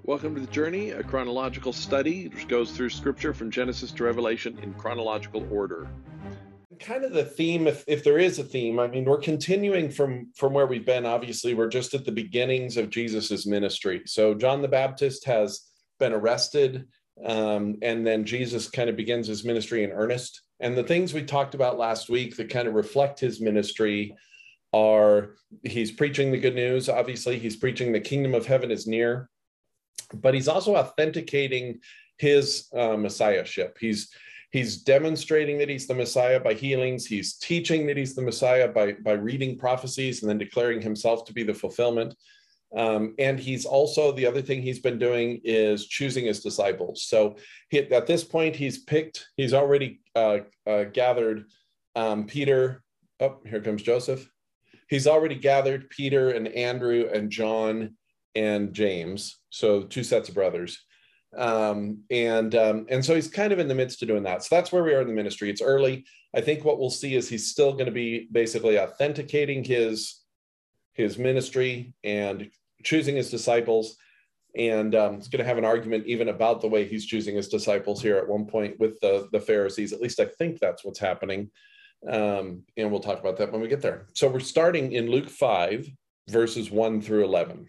Welcome to The Journey, a chronological study which goes through scripture from Genesis to Revelation in chronological order. Kind of the theme, if there is a theme, I mean, we're continuing from where we've been. Obviously, we're just at the beginnings of Jesus's ministry. So John the Baptist has been arrested, and then Jesus kind of begins his ministry in earnest. And the things we talked about last week that kind of reflect his ministry are he's preaching the good news. Obviously, he's preaching the kingdom of heaven is near, but he's also authenticating his messiahship. He's demonstrating that he's the Messiah by healings. He's teaching that he's the Messiah by reading prophecies and then declaring himself to be the fulfillment. And he's also, the other thing he's been doing is choosing his disciples. So at this point, he's already gathered Peter. Oh, here comes Joseph. He's already gathered Peter and Andrew and John and James, so two sets of brothers. And so he's kind of in the midst of doing that. So that's where we are in the ministry. It's early. I think what we'll see is he's still going to be basically authenticating his ministry and choosing his disciples. And he's going to have an argument even about the way he's choosing his disciples here at one point with the Pharisees. At least I think that's what's happening. And we'll talk about that when we get there. So we're starting in Luke 5, verses 1 through 11.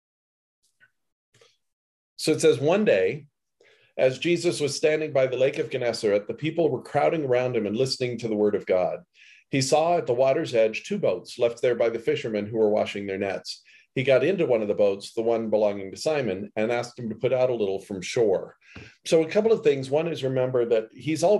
So it says, one day, as Jesus was standing by the lake of Gennesaret, the people were crowding around him and listening to the word of God. He saw at the water's edge 2 boats left there by the fishermen who were washing their nets. He got into one of the boats, the one belonging to Simon, and asked him to put out a little from shore. So a couple of things. One is, remember that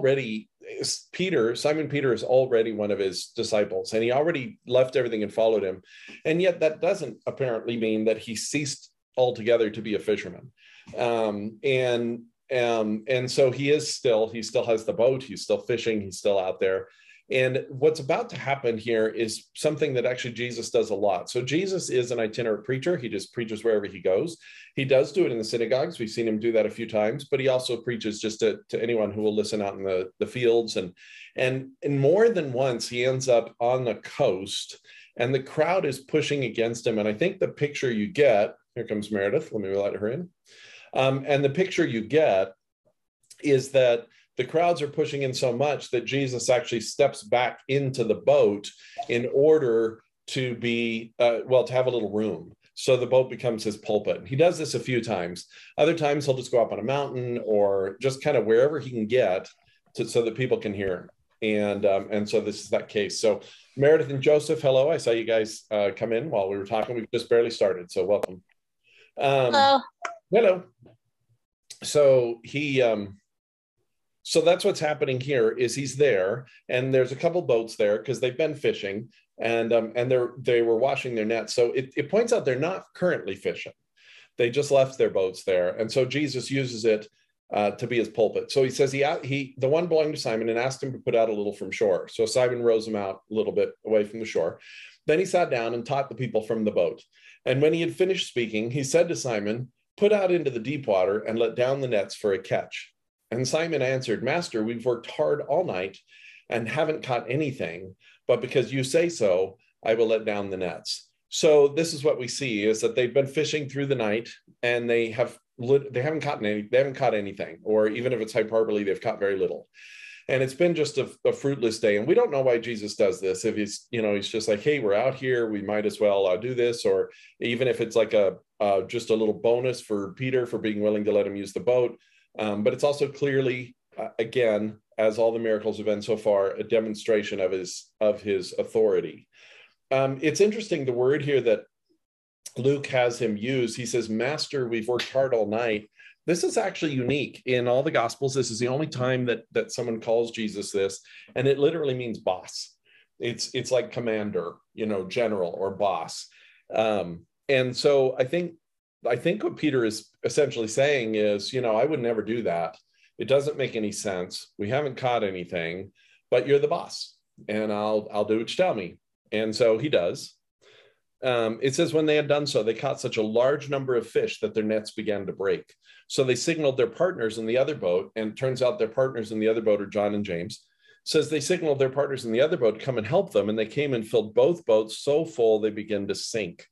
Simon Peter is already one of his disciples, and he already left everything and followed him. And yet that doesn't apparently mean that he ceased altogether to be a fisherman. And so he still has the boat, he's still fishing, he's still out there. And what's about to happen here is something that actually Jesus does a lot. So Jesus is an itinerant preacher. He just preaches wherever he goes. He does do it in the synagogues. We've seen him do that a few times, but he also preaches just to anyone who will listen out in the fields. And more than once, he ends up on the coast and the crowd is pushing against him. And I think the picture you get, here comes Meredith, let me let her in. And the picture you get is that the crowds are pushing in so much that Jesus actually steps back into the boat in order to to have a little room. So the boat becomes his pulpit. He does this a few times. Other times he'll just go up on a mountain or just kind of wherever he can get so that people can hear him. And so this is that case. So Meredith and Joseph, hello. I saw you guys come in while we were talking. We've just barely started, so welcome. Hello. Hello. So so that's what's happening here is he's there, and there's a couple boats there because they've been fishing, and they were washing their nets. So it points out they're not currently fishing. They just left their boats there. And so Jesus uses it to be his pulpit. So he says the one belonged to Simon and asked him to put out a little from shore. So Simon rows him out a little bit away from the shore. Then he sat down and taught the people from the boat. And when he had finished speaking, he said to Simon, "Put out into the deep water and let down the nets for a catch." And Simon answered, "Master, we've worked hard all night and haven't caught anything, but because you say so, I will let down the nets." So this is what we see is that they've been fishing through the night and they haven't caught anything, or even if it's hyperbole, they've caught very little. And it's been just a fruitless day. And we don't know why Jesus does this. If he's just like, hey, we're out here, we might as well do this. Or even if it's like just a little bonus for Peter for being willing to let him use the boat. But it's also clearly, again, as all the miracles have been so far, a demonstration of his authority. It's interesting, the word here that Luke has him use, he says, "Master, we've worked hard all night." This is actually unique in all the Gospels. This is the only time that someone calls Jesus this, and it literally means boss. It's like commander, general or boss. And so I think what Peter is essentially saying is, I would never do that. It doesn't make any sense. We haven't caught anything, but you're the boss, and I'll do what you tell me. And so he does. It says, when they had done so, they caught such a large number of fish that their nets began to break. So they signaled their partners in the other boat, and it turns out their partners in the other boat are John and James. It says they signaled their partners in the other boat to come and help them, and they came and filled both boats so full they began to sink.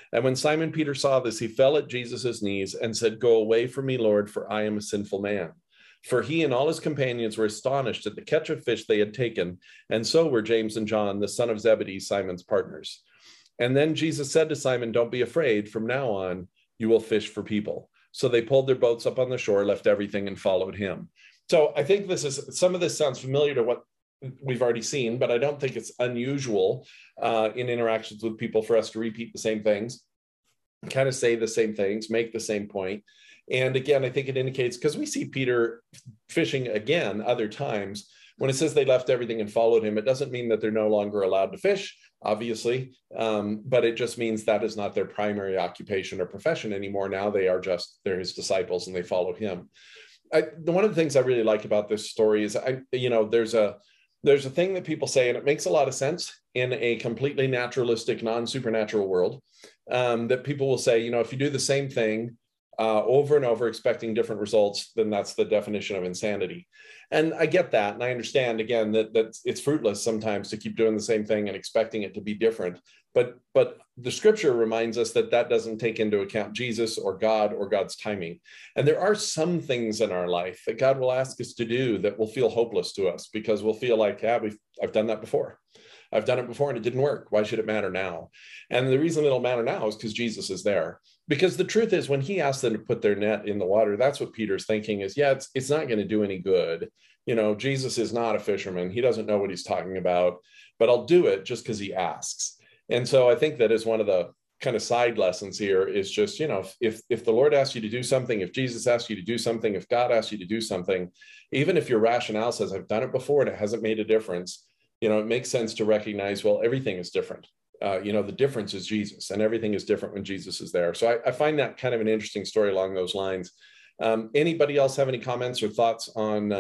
And when Simon Peter saw this, he fell at Jesus' knees and said, "Go away from me, Lord, for I am a sinful man." For he and all his companions were astonished at the catch of fish they had taken, and so were James and John, the son of Zebedee, Simon's partners. And then Jesus said to Simon, "Don't be afraid. From now on, you will fish for people." So they pulled their boats up on the shore, left everything, and followed him. So I think some of this sounds familiar to what we've already seen, but I don't think it's unusual in interactions with people for us to repeat the same things, kind of say the same things, make the same point. And again, I think it indicates, because we see Peter fishing again other times, when it says they left everything and followed him, it doesn't mean that they're no longer allowed to fish, obviously, but it just means that is not their primary occupation or profession anymore. Now they're his disciples and they follow him. One of the things I really like about this story is, there's a thing that people say, and it makes a lot of sense in a completely naturalistic, non-supernatural world, that people will say, if you do the same thing over and over, expecting different results, then that's the definition of insanity. And I get that. And I understand, again, that it's fruitless sometimes to keep doing the same thing and expecting it to be different. But the scripture reminds us that doesn't take into account Jesus or God or God's timing. And there are some things in our life that God will ask us to do that will feel hopeless to us, because we'll feel like, I've done that before. I've done it before and it didn't work. Why should it matter now? And the reason it'll matter now is because Jesus is there. Because the truth is, when he asked them to put their net in the water, that's what Peter's thinking is, it's not going to do any good. Jesus is not a fisherman. He doesn't know what he's talking about, but I'll do it just because he asks. And so I think that is one of the kind of side lessons here, is just, if the Lord asks you to do something, if Jesus asks you to do something, if God asks you to do something, even if your rationale says, I've done it before and it hasn't made a difference, it makes sense to recognize, well, everything is different. The difference is Jesus, and everything is different when Jesus is there. So I find that kind of an interesting story along those lines. Anybody else have any comments or thoughts on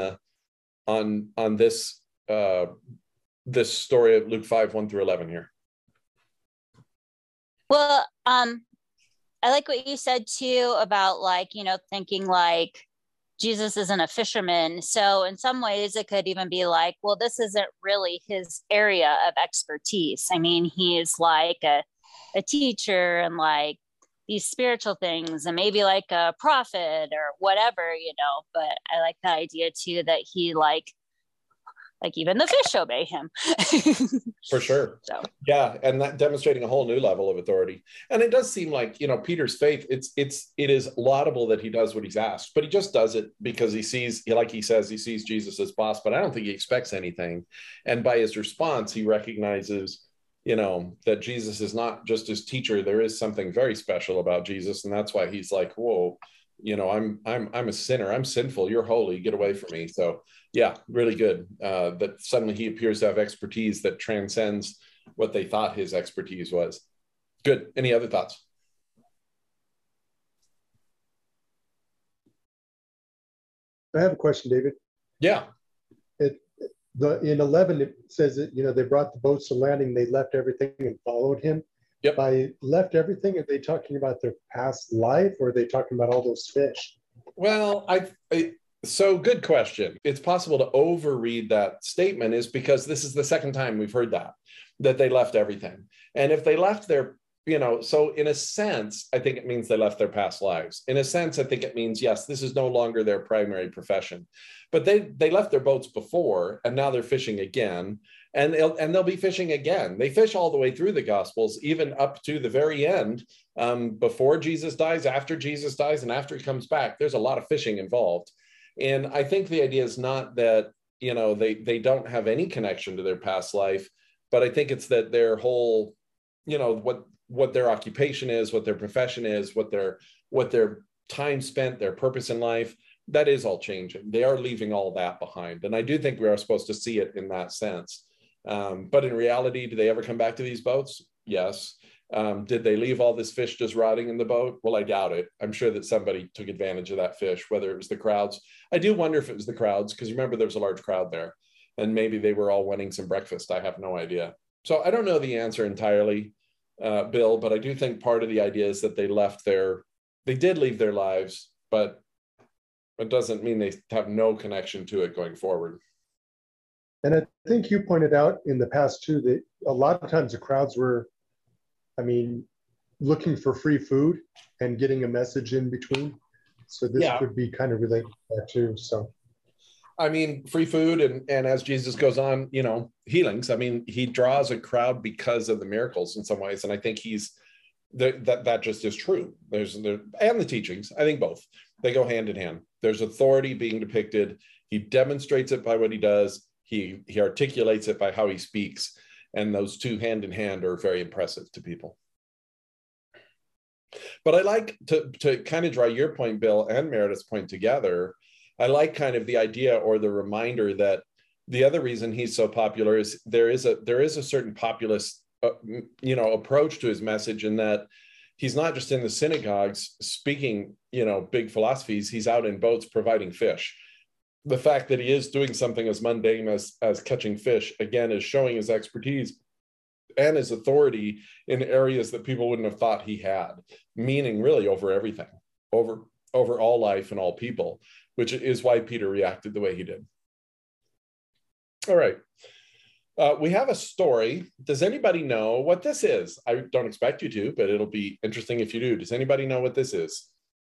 this story of Luke 5, 1-11 here? Well, I like what you said too about thinking like Jesus isn't a fisherman. So in some ways it could even be like, well, this isn't really his area of expertise. I mean, he's like a teacher and like these spiritual things and maybe like a prophet or whatever, but I like the idea too that he like even the fish obey him. For sure. So. Yeah. And that demonstrating a whole new level of authority. And it does seem like, Peter's faith, it is laudable that he does what he's asked, but he just does it because he sees, like he says, he sees Jesus as boss, but I don't think he expects anything. And by his response, he recognizes, that Jesus is not just his teacher. There is something very special about Jesus. And that's why he's like, whoa, I'm a sinner. I'm sinful. You're holy. Get away from me. So yeah, really good. That suddenly he appears to have expertise that transcends what they thought his expertise was. Good. Any other thoughts? I have a question, David. Yeah. In 11, it says that, they brought the boats to landing, they left everything and followed him. Yep. By left everything, are they talking about their past life, or are they talking about all those fish? Well, so good question. It's possible to overread that statement, is because this is the second time we've heard that they left everything. And if they left their, so in a sense, I think it means they left their past lives. In a sense, I think it means, yes, this is no longer their primary profession, but they left their boats before and now they're fishing again. And they'll be fishing again. They fish all the way through the Gospels, even up to the very end, before Jesus dies, after Jesus dies, and after he comes back. There's a lot of fishing involved. And I think the idea is not that, they don't have any connection to their past life, but I think it's that their whole, what their occupation is, what their profession is, what their time spent, their purpose in life, that is all changing. They are leaving all that behind. And I do think we are supposed to see it in that sense. But in reality, do they ever come back to these boats? Yes. Did they leave all this fish just rotting in the boat? Well, I doubt it. I'm sure that somebody took advantage of that fish, whether it was the crowds. I do wonder if it was the crowds, because remember, there was a large crowd there, and maybe they were all wanting some breakfast. I have no idea. So I don't know the answer entirely, Bill, but I do think part of the idea is that they did leave their lives, but it doesn't mean they have no connection to it going forward. And I think you pointed out in the past too that a lot of times the crowds were, looking for free food and getting a message in between. So this could be kind of related to that too. So, I mean, free food, and as Jesus goes on, you know, healings. I mean, he draws a crowd because of the miracles in some ways, and I think that just is true. And the teachings. I think both, they go hand in hand. There's authority being depicted. He demonstrates it by what he does. He articulates it by how he speaks, and those two hand in hand are very impressive to people. But I like to kind of draw your point, Bill, and Meredith's point together. I like kind of the idea or the reminder that the other reason he's so popular is there is a certain populist, approach to his message, in that he's not just in the synagogues speaking, big philosophies. He's out in boats providing fish. The fact that he is doing something as mundane as catching fish, again, is showing his expertise and his authority in areas that people wouldn't have thought he had, meaning really over everything, over all life and all people, which is why Peter reacted the way he did. All right. We have a story. Does anybody know what this is? I don't expect you to, but it'll be interesting if you do. Does anybody know what this is?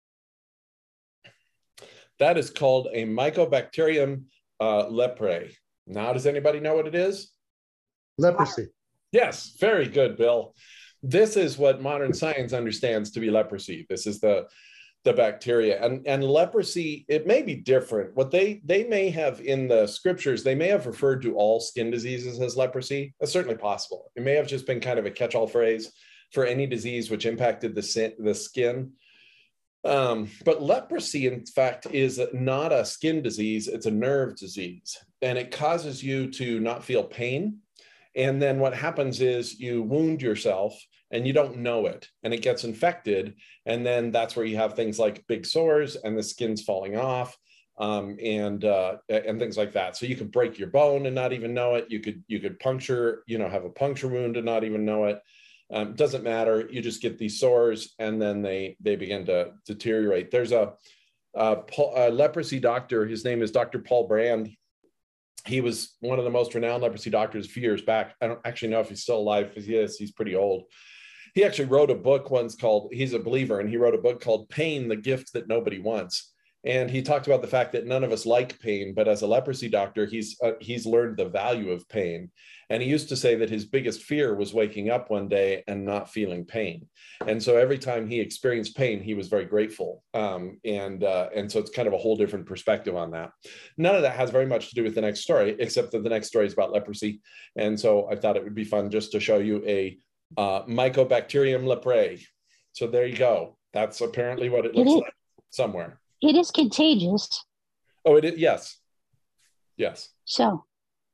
That is called a Mycobacterium leprae. Now, does anybody know what it is? Leprosy. Yes, very good, Bill. This is what modern science understands to be leprosy. This is the bacteria. And leprosy, it may be different. What they may have in the scriptures, they may have referred to all skin diseases as leprosy. That's certainly possible. It may have just been kind of a catch-all phrase for any disease which impacted the skin. But leprosy, in fact, is not a skin disease. It's a nerve disease. And it causes you to not feel pain. And then what happens is you wound yourself and you don't know it, and it gets infected. And then that's where you have things like big sores and the skin's falling off, and things like that. So you could break your bone and not even know it. You could puncture, have a puncture wound and not even know it. Doesn't matter. You just get these sores, and then they begin to deteriorate. There's a leprosy doctor. His name is Dr. Paul Brand. He was one of the most renowned leprosy doctors a few years back. I don't actually know if he's still alive. If he is, he's pretty old. He actually wrote a book once called, he's a believer, and he wrote a book called Pain, the Gift That Nobody Wants. And he talked about the fact that none of us like pain, but as a leprosy doctor, he's learned the value of pain. And he used to say that his biggest fear was waking up one day and not feeling pain. And so every time he experienced pain, he was very grateful. And so it's kind of a whole different perspective on that. None of that has very much to do with the next story, except that the next story is about leprosy. And so I thought it would be fun just to show you a Mycobacterium leprae. So there you go. That's apparently what it looks like somewhere. It is contagious. Oh, it is. Yes. Yes. So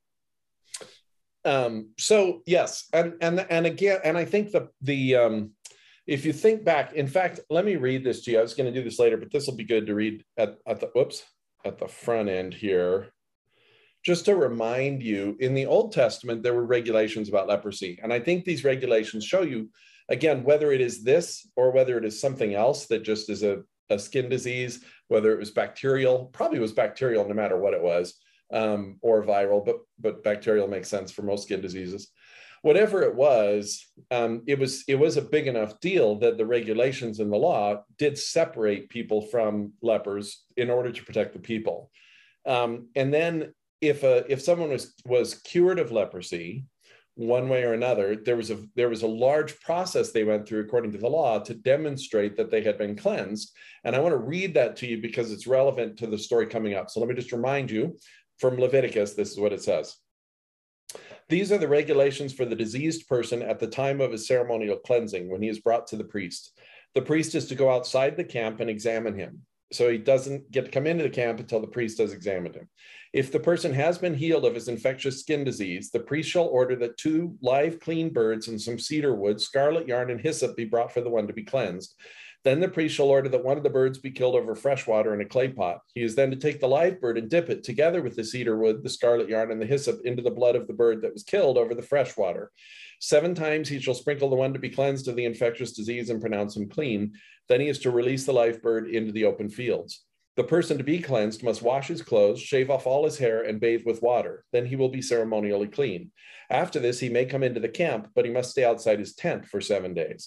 yes. And again, and I think the if you think back, in fact, let me read this to you. I was going to do this later, but this will be good to read at the front end here. Just to remind you, in the Old Testament, there were regulations about leprosy. And I think these regulations show you, again, whether it is this or whether it is something else that just is a skin disease, whether it was bacterial, probably was bacterial no matter what it was, or viral, but bacterial makes sense for most skin diseases. Whatever it was a big enough deal that the regulations in the law did separate people from lepers in order to protect the people. And then if someone was cured of leprosy, one way or another, there was a large process they went through according to the law to demonstrate that they had been cleansed. And I want to read that to you because it's relevant to the story coming up. So let me just remind you from Leviticus, this is what it says. These are the regulations for the diseased person at the time of his ceremonial cleansing when he is brought to the priest. The priest is to go outside the camp and examine him. So he doesn't get to come into the camp until the priest has examined him. If the person has been healed of his infectious skin disease, the priest shall order that 2 live clean birds and some cedar wood, scarlet yarn, and hyssop be brought for the one to be cleansed. Then the priest shall order that one of the birds be killed over fresh water in a clay pot. He is then to take the live bird and dip it together with the cedar wood, the scarlet yarn, and the hyssop into the blood of the bird that was killed over the fresh water. 7 times he shall sprinkle the one to be cleansed of the infectious disease and pronounce him clean. Then he is to release the live bird into the open fields. The person to be cleansed must wash his clothes, shave off all his hair, and bathe with water. Then he will be ceremonially clean. After this, he may come into the camp, but he must stay outside his tent for 7 days.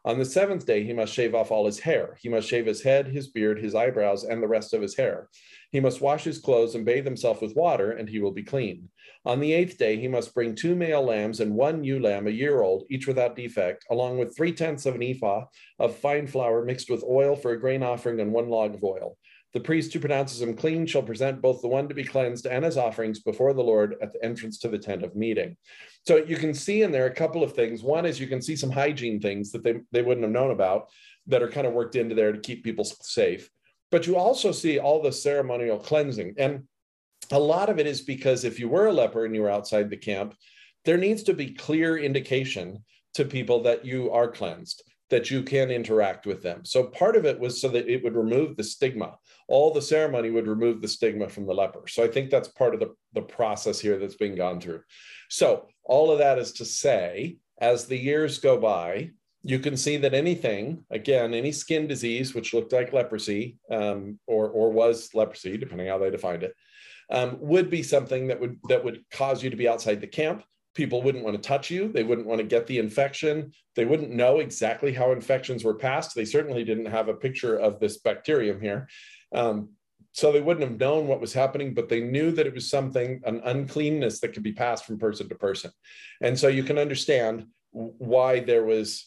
On the seventh day, he must shave off all his hair. He must shave his head, his beard, his eyebrows, and the rest of his hair. He must wash his clothes and bathe himself with water, and he will be clean. On the eighth day, he must bring 2 male lambs and 1 ewe lamb, a year old, each without defect, along with 3/10 of an ephah of fine flour mixed with oil for a grain offering and 1 log of oil. The priest who pronounces him clean shall present both the one to be cleansed and his offerings before the Lord at the entrance to the tent of meeting. So you can see in there a couple of things. One is you can see some hygiene things that they wouldn't have known about that are kind of worked into there to keep people safe. But you also see all the ceremonial cleansing. And a lot of it is because if you were a leper and you were outside the camp, there needs to be clear indication to people that you are cleansed, that you can interact with them. So part of it was so that it would remove the stigma. All the ceremony would remove the stigma from the leper. So I think that's part of the process here that's being gone through. So all of that is to say, as the years go by, you can see that anything, again, any skin disease, which looked like leprosy or was leprosy, depending how they defined it, would be something that would cause you to be outside the camp. People wouldn't want to touch you. They wouldn't want to get the infection. They wouldn't know exactly how infections were passed. They certainly didn't have a picture of this bacterium here. So they wouldn't have known what was happening, but they knew that it was something, an uncleanness that could be passed from person to person. And so you can understand why there was,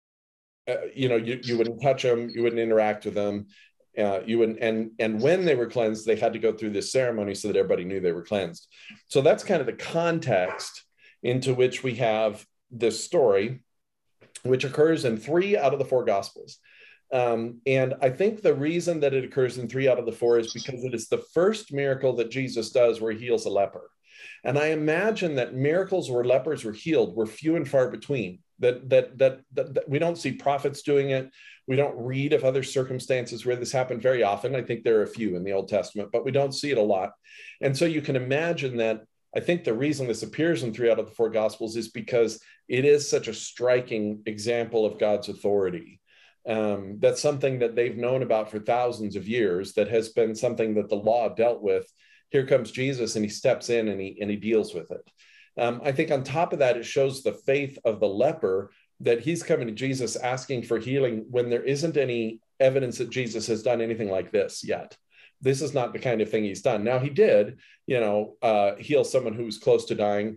you wouldn't touch them, you wouldn't interact with them. You wouldn't, and when they were cleansed, they had to go through this ceremony so that everybody knew they were cleansed. So that's kind of the context into which we have this story, which occurs in 3 out of the 4 Gospels. And I think the reason that it occurs in 3 out of the 4 is because it is the first miracle that Jesus does where he heals a leper. And I imagine that miracles where lepers were healed were few and far between, that we don't see prophets doing it. We don't read of other circumstances where this happened very often. I think there are a few in the Old Testament, but we don't see it a lot. And so you can imagine that I think the reason this appears in 3 out of the 4 Gospels is because it is such a striking example of God's authority. That's something that they've known about for thousands of years, that has been something that the law dealt with. Here comes Jesus and he steps in and he deals with it. I think on top of that, it shows the faith of the leper that he's coming to Jesus asking for healing when there isn't any evidence that Jesus has done anything like this yet. This is not the kind of thing he's done. Now he did, heal someone who was close to dying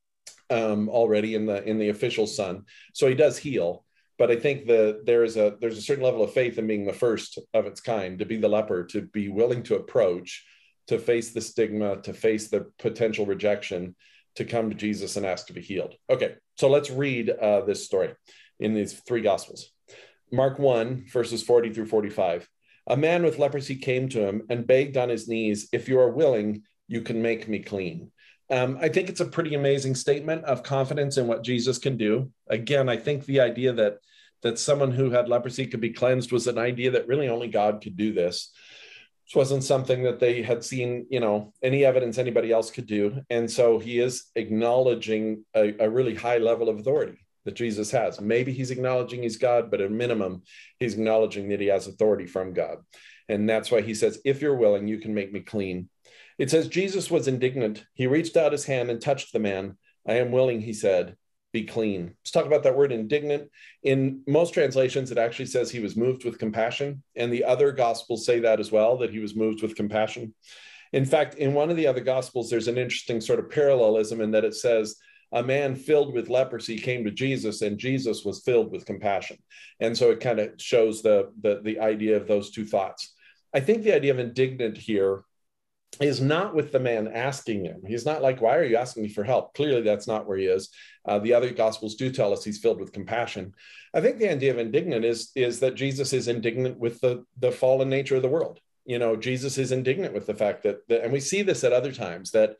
already in the official son. So he does heal, but I think there's a certain level of faith in being the first of its kind, to be the leper, to be willing to approach, to face the stigma, to face the potential rejection, to come to Jesus and ask to be healed. Okay, so let's read this story in these 3 Gospels. Mark 1, verses 40 through 45. A man with leprosy came to him and begged on his knees, "If you are willing, you can make me clean." I think it's a pretty amazing statement of confidence in what Jesus can do. Again, I think the idea that someone who had leprosy could be cleansed was an idea that really only God could do this. This wasn't something that they had seen, any evidence anybody else could do. And so he is acknowledging a really high level of authority that Jesus has. Maybe he's acknowledging he's God, but at a minimum, he's acknowledging that he has authority from God. And that's why he says, "If you're willing, you can make me clean." It says, Jesus was indignant. He reached out his hand and touched the man. "I am willing," he said, "be clean." Let's talk about that word indignant. In most translations, it actually says he was moved with compassion. And the other Gospels say that as well, that he was moved with compassion. In fact, in one of the other Gospels, there's an interesting sort of parallelism in that it says, a man filled with leprosy came to Jesus and Jesus was filled with compassion. And so it kind of shows the idea of those two thoughts. I think the idea of indignant here is not with the man asking him. He's not like, "Why are you asking me for help?" Clearly, that's not where he is. The other Gospels do tell us he's filled with compassion. I think the idea of indignant is that Jesus is indignant with the fallen nature of the world. Jesus is indignant with the fact that and we see this at other times, that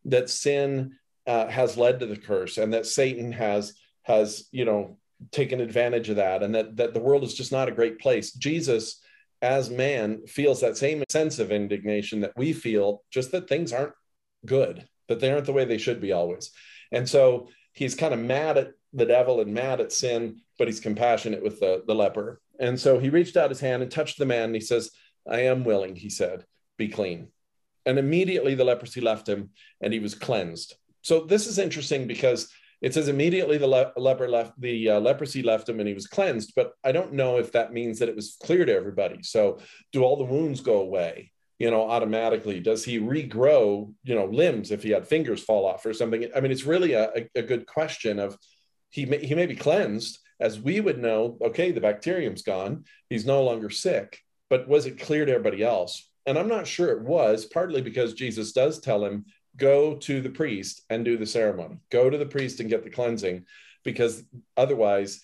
sin has led to the curse, and that Satan has taken advantage of that, and that the world is just not a great place. Jesus, as man, feels that same sense of indignation that we feel, just that things aren't good, that they aren't the way they should be always. And so he's kind of mad at the devil and mad at sin, but he's compassionate with the leper. And so he reached out his hand and touched the man, and he says, "I am willing," he said, "be clean." And immediately the leprosy left him and he was cleansed. So this is interesting because It says immediately the leprosy left him and he was cleansed, but I don't know if that means that it was clear to everybody. So do all the wounds go away, automatically? Does he regrow, limbs if he had fingers fall off or something? I mean, it's really a good question of he may be cleansed, as we would know, okay, the bacterium's gone, he's no longer sick, but was it clear to everybody else? And I'm not sure it was, partly because Jesus does tell him, go to the priest and do the ceremony. Go to the priest and get the cleansing, because otherwise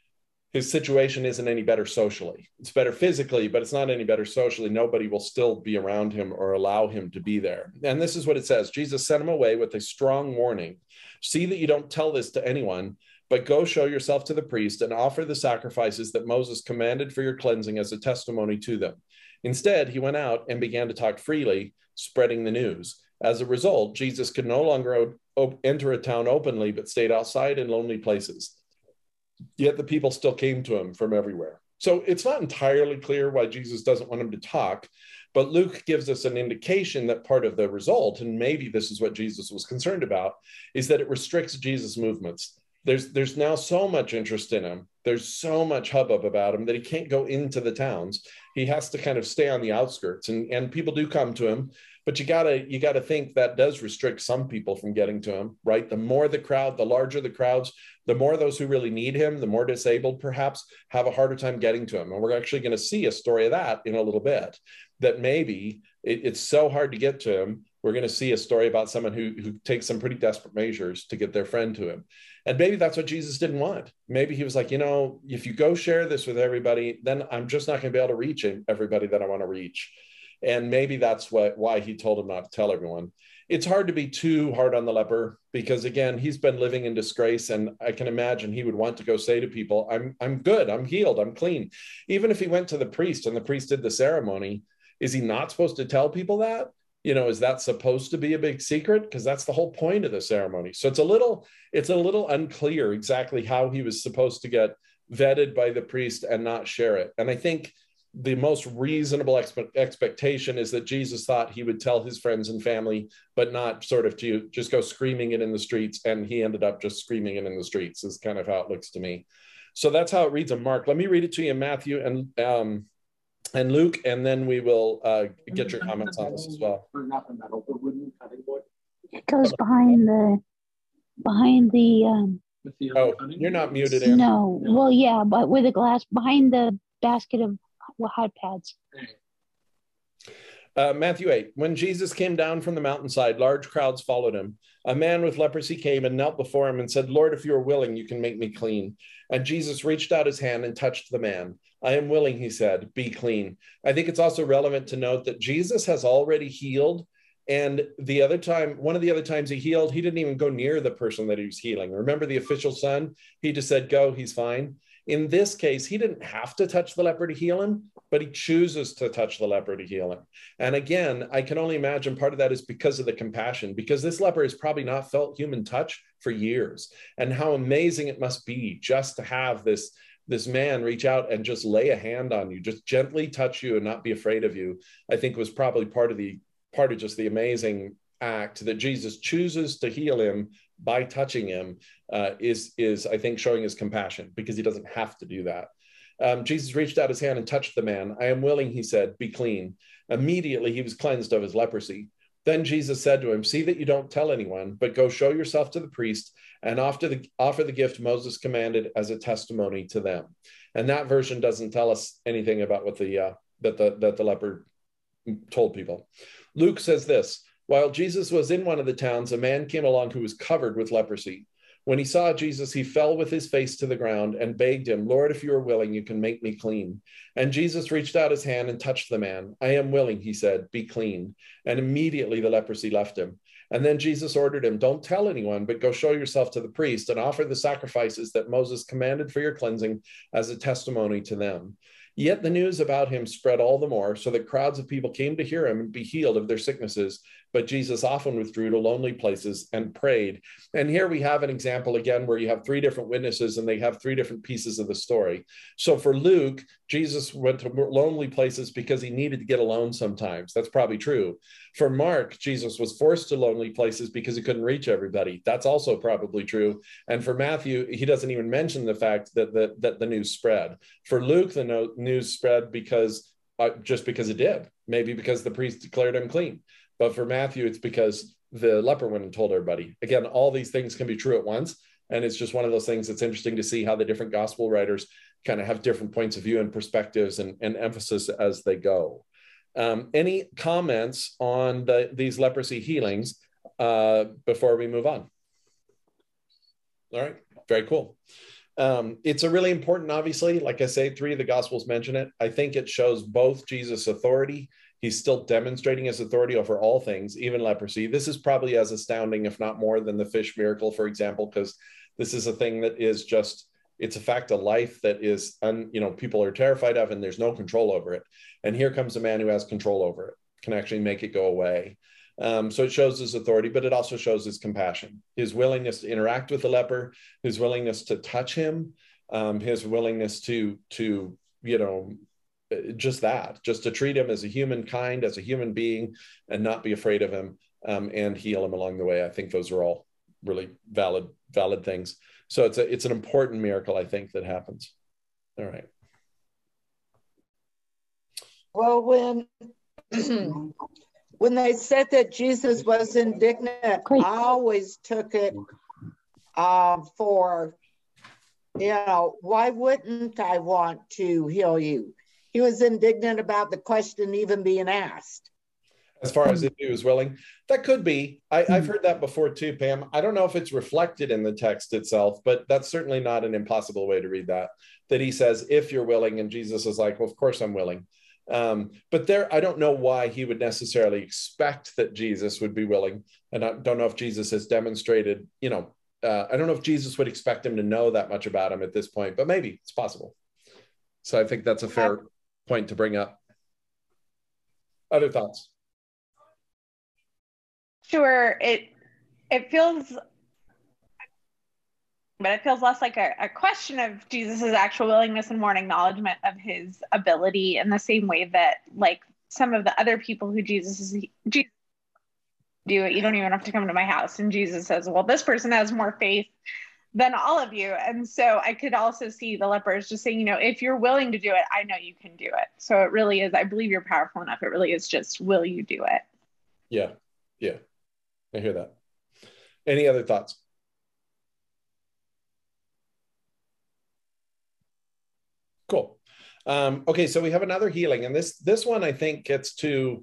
his situation isn't any better socially. It's better physically, but it's not any better socially. Nobody will still be around him or allow him to be there. And this is what it says. Jesus sent him away with a strong warning. See that you don't tell this to anyone, but go show yourself to the priest and offer the sacrifices that Moses commanded for your cleansing as a testimony to them. Instead, he went out and began to talk freely, spreading the news. As a result, Jesus could no longer enter a town openly, but stayed outside in lonely places. Yet the people still came to him from everywhere. So it's not entirely clear why Jesus doesn't want him to talk, but Luke gives us an indication that part of the result, and maybe this is what Jesus was concerned about, is that it restricts Jesus' movements. There's now so much interest in him. There's so much hubbub about him that he can't go into the towns. He has to kind of stay on the outskirts, and people do come to him. But you gotta think that does restrict some people from getting to him, right? The more the crowd, the larger the crowds, the more those who really need him, the more disabled perhaps, have a harder time getting to him. And we're actually going to see a story of that in a little bit, that maybe it's so hard to get to him. We're going to see a story about someone who takes some pretty desperate measures to get their friend to him. And maybe that's what Jesus didn't want. Maybe he was like, if you go share this with everybody, then I'm just not going to be able to reach everybody that I want to reach. And maybe that's why he told him not to tell everyone. It's hard to be too hard on the leper, because again, he's been living in disgrace, and I can imagine he would want to go say to people, I'm good, I'm healed, I'm clean. Even if he went to the priest and the priest did the ceremony, is he not supposed to tell people that? Is that supposed to be a big secret? Because that's the whole point of the ceremony. So it's a little unclear exactly how he was supposed to get vetted by the priest and not share it. And I think the most reasonable expectation is that Jesus thought he would tell his friends and family, but not sort of to just go screaming it in the streets. And he ended up just screaming it in the streets, is kind of how it looks to me. So that's how it reads in Mark. Let me read it to you in Matthew and Luke, and then we will get your comments on this as well. It goes behind the Oh, you're not muted, Aaron. No, well, yeah, but with a glass behind the basket of hot pads. Matthew 8, when Jesus came down from the mountainside, large crowds followed him. A man with leprosy came and knelt before him and said, Lord, if you are willing, you can make me clean. And Jesus reached out his hand and touched the man. I am willing, he said, be clean. I think it's also relevant to note that Jesus has already healed. And one of the other times he healed, he didn't even go near the person that he was healing. Remember the official son? He just said, go, he's fine. In this case, he didn't have to touch the leper to heal him, but he chooses to touch the leper to heal him. And again, I can only imagine part of that is because of the compassion, because this leper has probably not felt human touch for years. And how amazing it must be just to have this man reach out and just lay a hand on you, just gently touch you and not be afraid of you. I think was probably part of just the amazing act that Jesus chooses to heal him by touching him is I think showing his compassion, because he doesn't have to do that. Jesus reached out his hand and touched the man. I am willing, he said, be clean. Immediately he was cleansed of his leprosy. Then Jesus said to him, see that you don't tell anyone, but go show yourself to the priest and offer the gift Moses commanded as a testimony to them. And that version doesn't tell us anything about what that the leper told people. Luke says this, while Jesus was in one of the towns, a man came along who was covered with leprosy. When he saw Jesus, he fell with his face to the ground and begged him, Lord, if you are willing, you can make me clean. And Jesus reached out his hand and touched the man. I am willing, he said, be clean. And immediately the leprosy left him. And then Jesus ordered him, don't tell anyone, but go show yourself to the priest and offer the sacrifices that Moses commanded for your cleansing as a testimony to them. Yet the news about him spread all the more, so that crowds of people came to hear him and be healed of their sicknesses. But Jesus often withdrew to lonely places and prayed. And here we have an example again where you have three different witnesses and they have three different pieces of the story. So for Luke, Jesus went to lonely places because he needed to get alone sometimes. That's probably true. For Mark, Jesus was forced to lonely places because he couldn't reach everybody. That's also probably true. And for Matthew, he doesn't even mention the fact that the news spread. For Luke, the news spread because just because it did, maybe because the priest declared him clean. But for Matthew, it's because the leper went and told everybody. Again, all these things can be true at once. And it's just one of those things that's interesting to see how the different gospel writers kind of have different points of view and perspectives and emphasis as they go. Any comments on these leprosy healings before we move on? All right, very cool. It's a really important, obviously, like I say, 3 of the gospels mention it. I think it shows both Jesus' authority. He's still demonstrating his authority over all things, even leprosy. This is probably as astounding, if not more, than the fish miracle, for example, because this is a thing that is just, it's a fact of life that is, people are terrified of, and there's no control over it. And here comes a man who has control over it, can actually make it go away. So it shows his authority, but it also shows his compassion, his willingness to interact with the leper, his willingness to touch him, his willingness to just to treat him as a humankind, as a human being, and not be afraid of him, and heal him along the way. I think those are all really valid things. So it's an important miracle, I think, that happens. All right. Well, when they said that Jesus was indignant, Great. I always took it for, why wouldn't I want to heal you? He was indignant about the question even being asked. As far as if he was willing, that could be. I've heard that before too, Pam. I don't know if it's reflected in the text itself, but that's certainly not an impossible way to read that. That he says, if you're willing, and Jesus is like, well, of course I'm willing. But I don't know why he would necessarily expect that Jesus would be willing. And I don't know if Jesus has demonstrated, I don't know if Jesus would expect him to know that much about him at this point, but maybe it's possible. So I think that's a fair point to bring up. Other thoughts? Sure. It feels, but it feels less like a question of Jesus's actual willingness and more an acknowledgement of his ability, in the same way that, like, some of the other people who Jesus do it, you don't even have to come to my house. And Jesus says, well, this person has more faith than all of you. And so I could also see the lepers just saying, if you're willing to do it, I know you can do it. So it really is, I believe you're powerful enough. It really is just, will you do it? Yeah. I hear that. Any other thoughts? Cool. Okay, so we have another healing, and this one I think gets to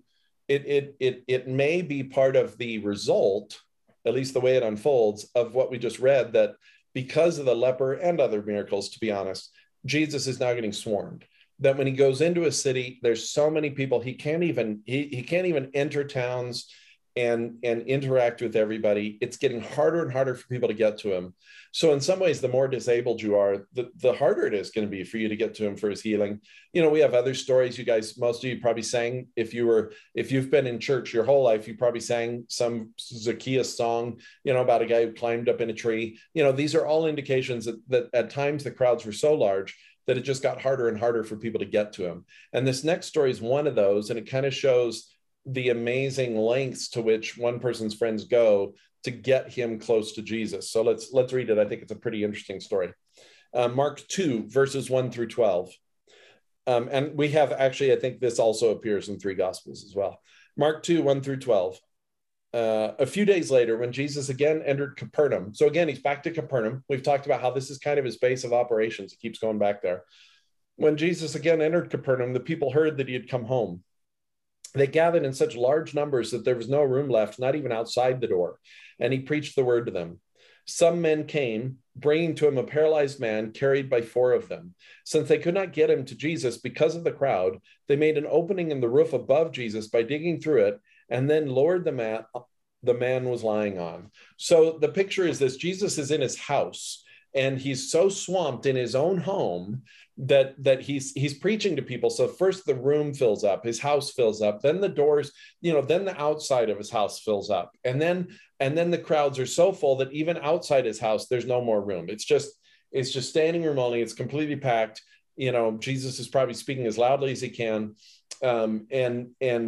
it may be part of the result, at least the way it unfolds, of what we just read, that because of the leper and other miracles, to be honest, Jesus is now getting swarmed. That when he goes into a city, there's so many people, he can't even enter towns and interact with everybody. It's getting harder and harder for people to get to him. So in some ways, the more disabled you are, the harder it is going to be for you to get to him for his healing. We have other stories. You guys, most of you probably sang, if you've been in church your whole life, you probably sang some Zacchaeus song, about a guy who climbed up in a tree. These are all indications that at times the crowds were so large that it just got harder and harder for people to get to him. And this next story is one of those, and it kind of shows the amazing lengths to which one person's friends go to get him close to Jesus. So let's read it. I think it's a pretty interesting story. Mark 2, verses 1 through 12. And we have actually, I think this also appears in 3 Gospels as well. Mark 2, 1 through 12. A few days later, when Jesus again entered Capernaum. So again, he's back to Capernaum. We've talked about how this is kind of his base of operations. He keeps going back there. When Jesus again entered Capernaum, the people heard that he had come home. They gathered in such large numbers that there was no room left, not even outside the door. And he preached the word to them. Some men came, bringing to him a paralyzed man carried by 4 of them. Since they could not get him to Jesus because of the crowd, they made an opening in the roof above Jesus by digging through it, and then lowered the mat the man was lying on. So the picture is this: Jesus is in his house, and he's so swamped in his own home that he's preaching to people. So first the room fills up, his house fills up, then the doors, then the outside of his house fills up. And then the crowds are so full that even outside his house, there's no more room. It's just standing room only. It's completely packed. Jesus is probably speaking as loudly as he can. And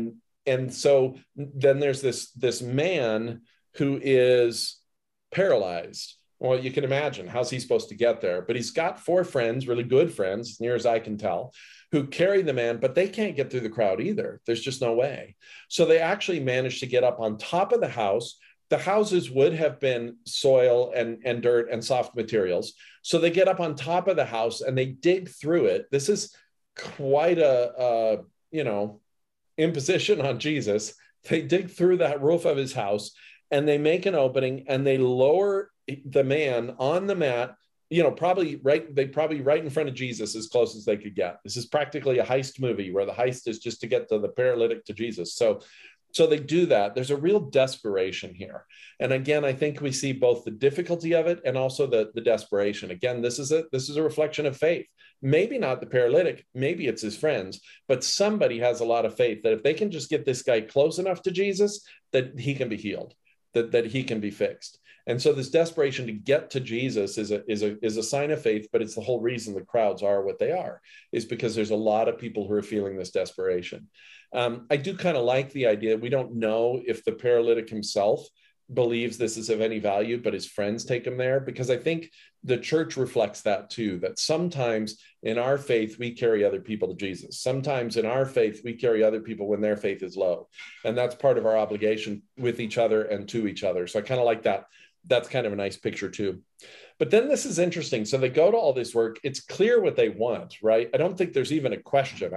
and so then there's this man who is paralyzed. Well, you can imagine, how's he supposed to get there? But he's got 4 friends, really good friends, as near as I can tell, who carry the man, but they can't get through the crowd either. There's just no way. So they actually managed to get up on top of the house. The houses would have been soil and dirt and soft materials. So they get up on top of the house and they dig through it. This is quite a imposition on Jesus. They dig through that roof of his house and they make an opening and they lower the man on the mat, probably right in front of Jesus as close as they could get. This is practically a heist movie where the heist is just to get the paralytic to Jesus. So they do that. There's a real desperation here. And again, I think we see both the difficulty of it and also the desperation. Again, this is a reflection of faith. Maybe not the paralytic, maybe it's his friends, but somebody has a lot of faith that if they can just get this guy close enough to Jesus, that he can be healed, that he can be fixed. And so this desperation to get to Jesus is a sign of faith, but it's the whole reason the crowds are what they are, is because there's a lot of people who are feeling this desperation. I do kind of like the idea. We don't know if the paralytic himself believes this is of any value, but his friends take him there, because I think the church reflects that too, that sometimes in our faith, we carry other people to Jesus. Sometimes in our faith, we carry other people when their faith is low. And that's part of our obligation with each other and to each other. So I kind of like that. That's kind of a nice picture too. But then this is interesting. So they go to all this work. It's clear what they want, right? I don't think there's even a question.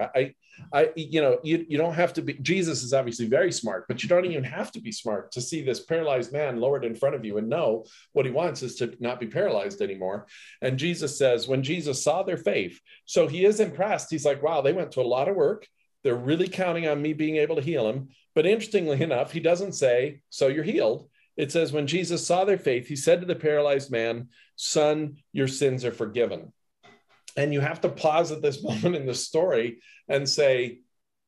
You don't have to be, Jesus is obviously very smart, but you don't even have to be smart to see this paralyzed man lowered in front of you and know what he wants is to not be paralyzed anymore. And Jesus says, when Jesus saw their faith, so he is impressed. He's like, wow, they went to a lot of work. They're really counting on me being able to heal him. But interestingly enough, he doesn't say, so you're healed. It says, when Jesus saw their faith, he said to the paralyzed man, son, your sins are forgiven. And you have to pause at this moment in the story and say,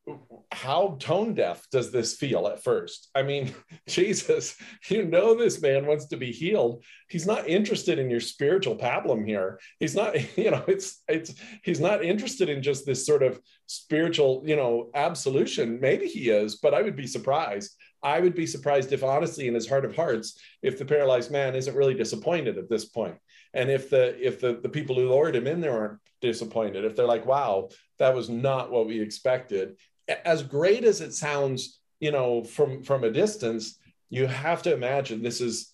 how tone deaf does this feel at first? I mean, Jesus, this man wants to be healed. He's not interested in your spiritual pablum here. He's not, he's not interested in just this sort of spiritual, absolution. Maybe he is, but I would be surprised. I would be surprised if honestly, in his heart of hearts, if the paralyzed man isn't really disappointed at this point. And if the people who lowered him in there aren't disappointed, if they're like, wow, that was not what we expected. As great as it sounds, from a distance, you have to imagine this is,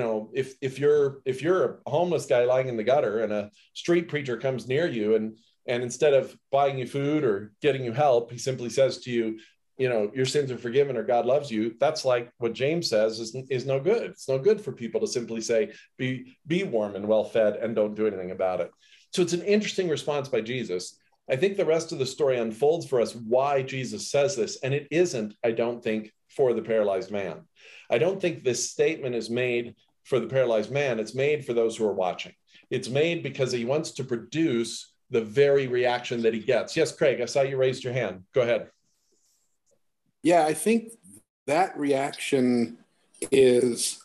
if you're a homeless guy lying in the gutter and a street preacher comes near you and instead of buying you food or getting you help, he simply says to you, your sins are forgiven or God loves you. That's like what James says is no good. It's no good for people to simply say, be warm and well fed and don't do anything about it. So it's an interesting response by Jesus. I think the rest of the story unfolds for us why Jesus says this. And it isn't, I don't think, for the paralyzed man. I don't think this statement is made for the paralyzed man. It's made for those who are watching. It's made because he wants to produce the very reaction that he gets. Yes, Craig, I saw you raised your hand. Go ahead. Yeah, I think that reaction is,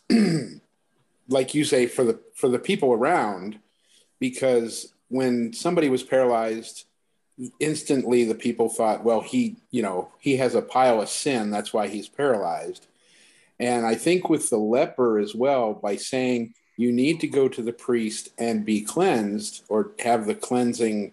like you say, for the people around, because when somebody was paralyzed, instantly the people thought, well, he has a pile of sin, that's why he's paralyzed. And I think with the leper as well, by saying you need to go to the priest and be cleansed or have the cleansing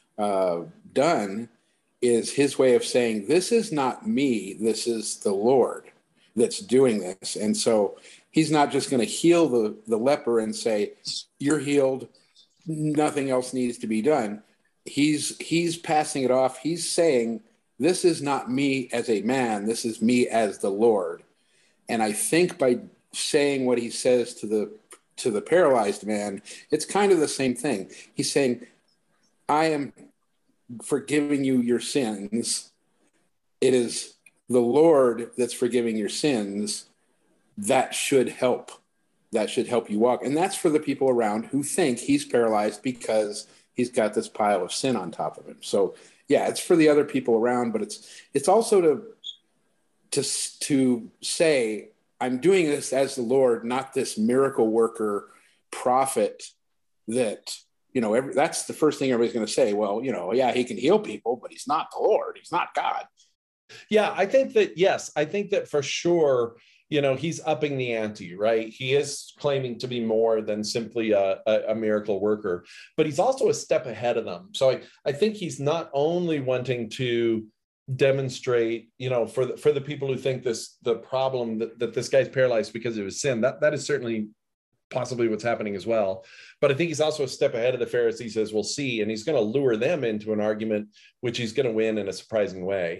done, is his way of saying, this is not me, this is the Lord that's doing this. And so he's not just going to heal the leper and say, you're healed, nothing else needs to be done. He's passing it off. He's saying, this is not me as a man, this is me as the Lord. And I think by saying what he says to the paralyzed man, it's kind of the same thing. He's saying, I am forgiving you your sins. It is the Lord that's forgiving your sins. That should help. That should help you walk. And that's for the people around who think he's paralyzed because he's got this pile of sin on top of him. So yeah, it's for the other people around, but it's also to say, I'm doing this as the Lord, not this miracle worker prophet that, that's the first thing everybody's going to say. Well, yeah, he can heal people, but he's not the Lord. He's not God. Yeah, I think that, yes, I think that for sure, he's upping the ante, right? He is claiming to be more than simply a miracle worker, but he's also a step ahead of them. So I think he's not only wanting to demonstrate, for the people who think the problem that this guy's paralyzed because of his sin, that is certainly possibly what's happening as well. But I think he's also a step ahead of the Pharisees, as we'll see, and he's going to lure them into an argument which he's going to win in a surprising way.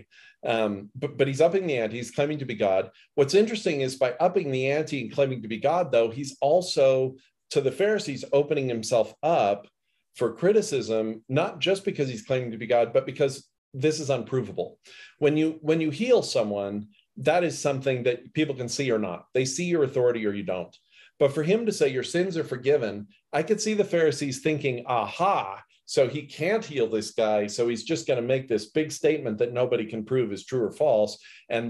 But he's upping the ante. He's claiming to be God. What's interesting is by upping the ante and claiming to be God, though, he's also, to the Pharisees, opening himself up for criticism, not just because he's claiming to be God, but because this is unprovable. When you heal someone, that is something that people can see or not. They see your authority or you don't. But for him to say your sins are forgiven, I could see the Pharisees thinking, aha, so he can't heal this guy. So he's just going to make this big statement that nobody can prove is true or false. And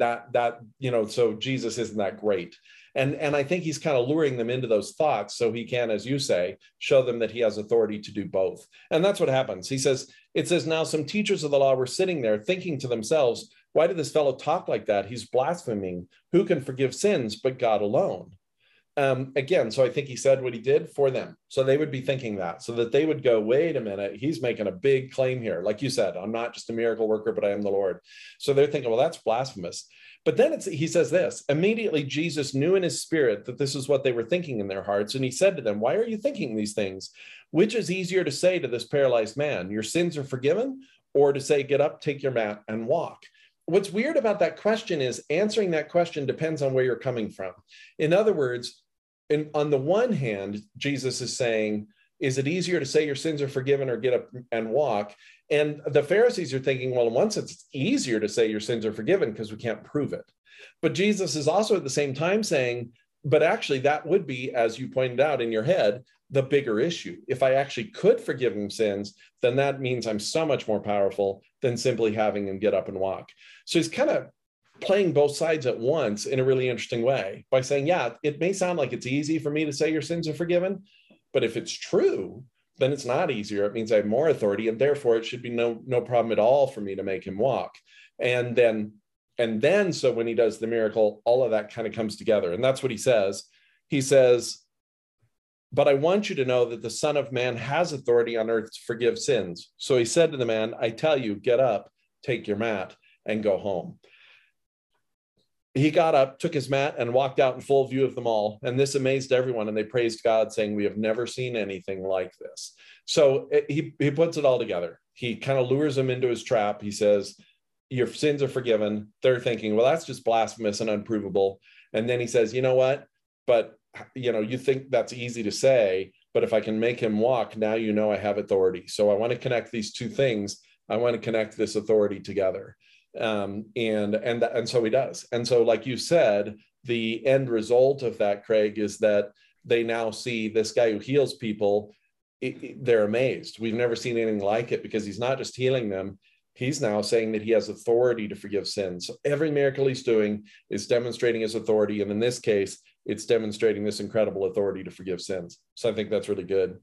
so Jesus isn't that great. And I think he's kind of luring them into those thoughts so he can, as you say, show them that he has authority to do both. And that's what happens. It says, now some teachers of the law were sitting there thinking to themselves, why did this fellow talk like that? He's blaspheming. Who can forgive sins but God alone? Again, so I think he said what he did for them. So they would be thinking that, so that they would go, wait a minute, he's making a big claim here. Like you said, I'm not just a miracle worker, but I am the Lord. So they're thinking, well, that's blasphemous. But then he says this, immediately Jesus knew in his spirit that this is what they were thinking in their hearts. And he said to them, why are you thinking these things? Which is easier to say to this paralyzed man, your sins are forgiven, or to say, get up, take your mat and walk? What's weird about that question is answering that question depends on where you're coming from. In other words, on the one hand, Jesus is saying, is it easier to say your sins are forgiven or get up and walk? And the Pharisees are thinking, well, in one sense, it's easier to say your sins are forgiven because we can't prove it. But Jesus is also at the same time saying, but actually that would be, as you pointed out in your head, the bigger issue. If I actually could forgive him sins, then that means I'm so much more powerful than simply having him get up and walk. So he's kind of playing both sides at once in a really interesting way by saying, yeah, it may sound like it's easy for me to say your sins are forgiven, but if it's true, then it's not easier. It means I have more authority, and therefore it should be no problem at all for me to make him walk. And then so when he does the miracle, all of that kind of comes together. And that's what he says. He says, but I want you to know that the Son of Man has authority on earth to forgive sins. So he said to the man, I tell you, get up, take your mat, and go home. He got up, took his mat, and walked out in full view of them all. And this amazed everyone, and they praised God, saying, we have never seen anything like this. So he puts it all together. He kind of lures them into his trap. He says, your sins are forgiven. They're thinking, well, that's just blasphemous and unprovable. And then he says, you know what? But, you think that's easy to say, but if I can make him walk, now you know I have authority. So I want to connect these two things. I want to connect this authority together. And so he does. And so, like you said, the end result of that, Craig, is that they now see this guy who heals people. They're amazed. We've never seen anything like it, because he's not just healing them. He's now saying that he has authority to forgive sins. So every miracle he's doing is demonstrating his authority. And in this case, it's demonstrating this incredible authority to forgive sins. So I think that's really good.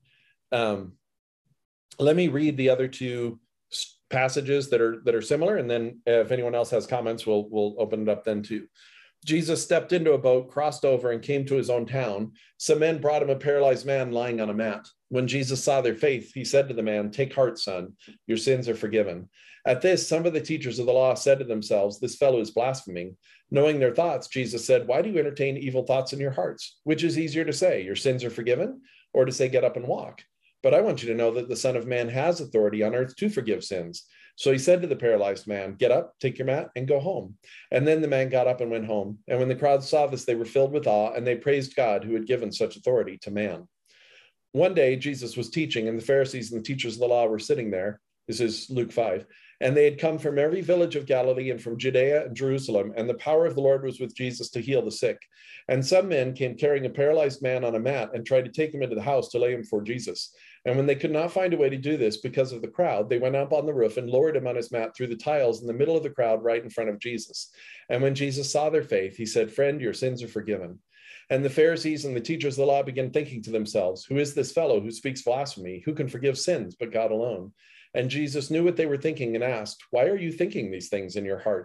Let me read the other two passages that are similar, and then if anyone else has comments, we'll open it up then too. Jesus stepped into a boat, crossed over, and came to his own town. Some men brought him a paralyzed man lying on a mat. When Jesus saw their faith, he said to the man, take heart, son, your sins are forgiven. At this, some of the teachers of the law said to themselves, this fellow is blaspheming. Knowing their thoughts, Jesus said, why do you entertain evil thoughts in your hearts? Which is easier to say, your sins are forgiven, or to say, get up and walk? But I want you to know that the Son of Man has authority on earth to forgive sins. So he said to the paralyzed man, get up, take your mat, and go home. And then the man got up and went home. And when the crowd saw this, they were filled with awe, and they praised God who had given such authority to man. One day, Jesus was teaching, and the Pharisees and the teachers of the law were sitting there. This is Luke 5. And they had come from every village of Galilee and from Judea and Jerusalem, and the power of the Lord was with Jesus to heal the sick. And some men came carrying a paralyzed man on a mat and tried to take him into the house to lay him before Jesus. And when they could not find a way to do this because of the crowd, they went up on the roof and lowered him on his mat through the tiles in the middle of the crowd right in front of Jesus. And when Jesus saw their faith, he said, friend, your sins are forgiven. And the Pharisees and the teachers of the law began thinking to themselves, who is this fellow who speaks blasphemy? Who can forgive sins but God alone? And Jesus knew what they were thinking and asked, why are you thinking these things in your hearts?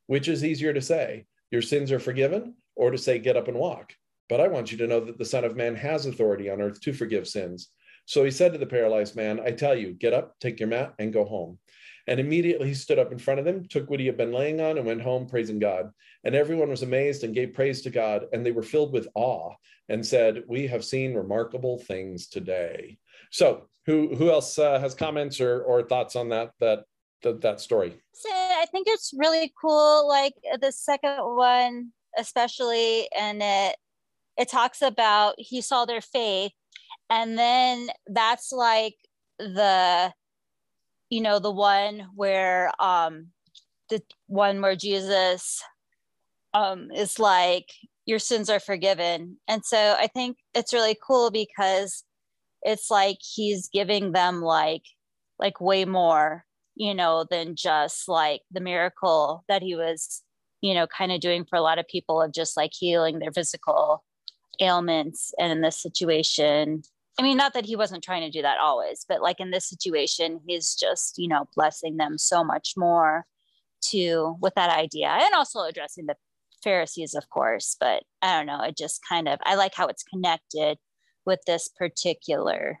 Which is easier to say, your sins are forgiven, or to say, get up and walk? But I want you to know that the Son of Man has authority on earth to forgive sins. So he said to the paralyzed man, I tell you, get up, take your mat, and go home. And immediately he stood up in front of them, took what he had been laying on, and went home praising God. And everyone was amazed and gave praise to God. And they were filled with awe and said, we have seen remarkable things today. So who else has comments or thoughts on that story? So I think it's really cool, like the second one especially, and it talks about he saw their faith, and then that's like the one where Jesus is like, your sins are forgiven. And so I think it's really cool because it's like he's giving them like way more, than just like the miracle that he was, kind of doing for a lot of people of just like healing their physical ailments. And in this situation, I mean, not that he wasn't trying to do that always, but like in this situation, he's just, blessing them so much more with that idea, and also addressing the Pharisees, of course. But I don't know, it just I like how it's connected with this particular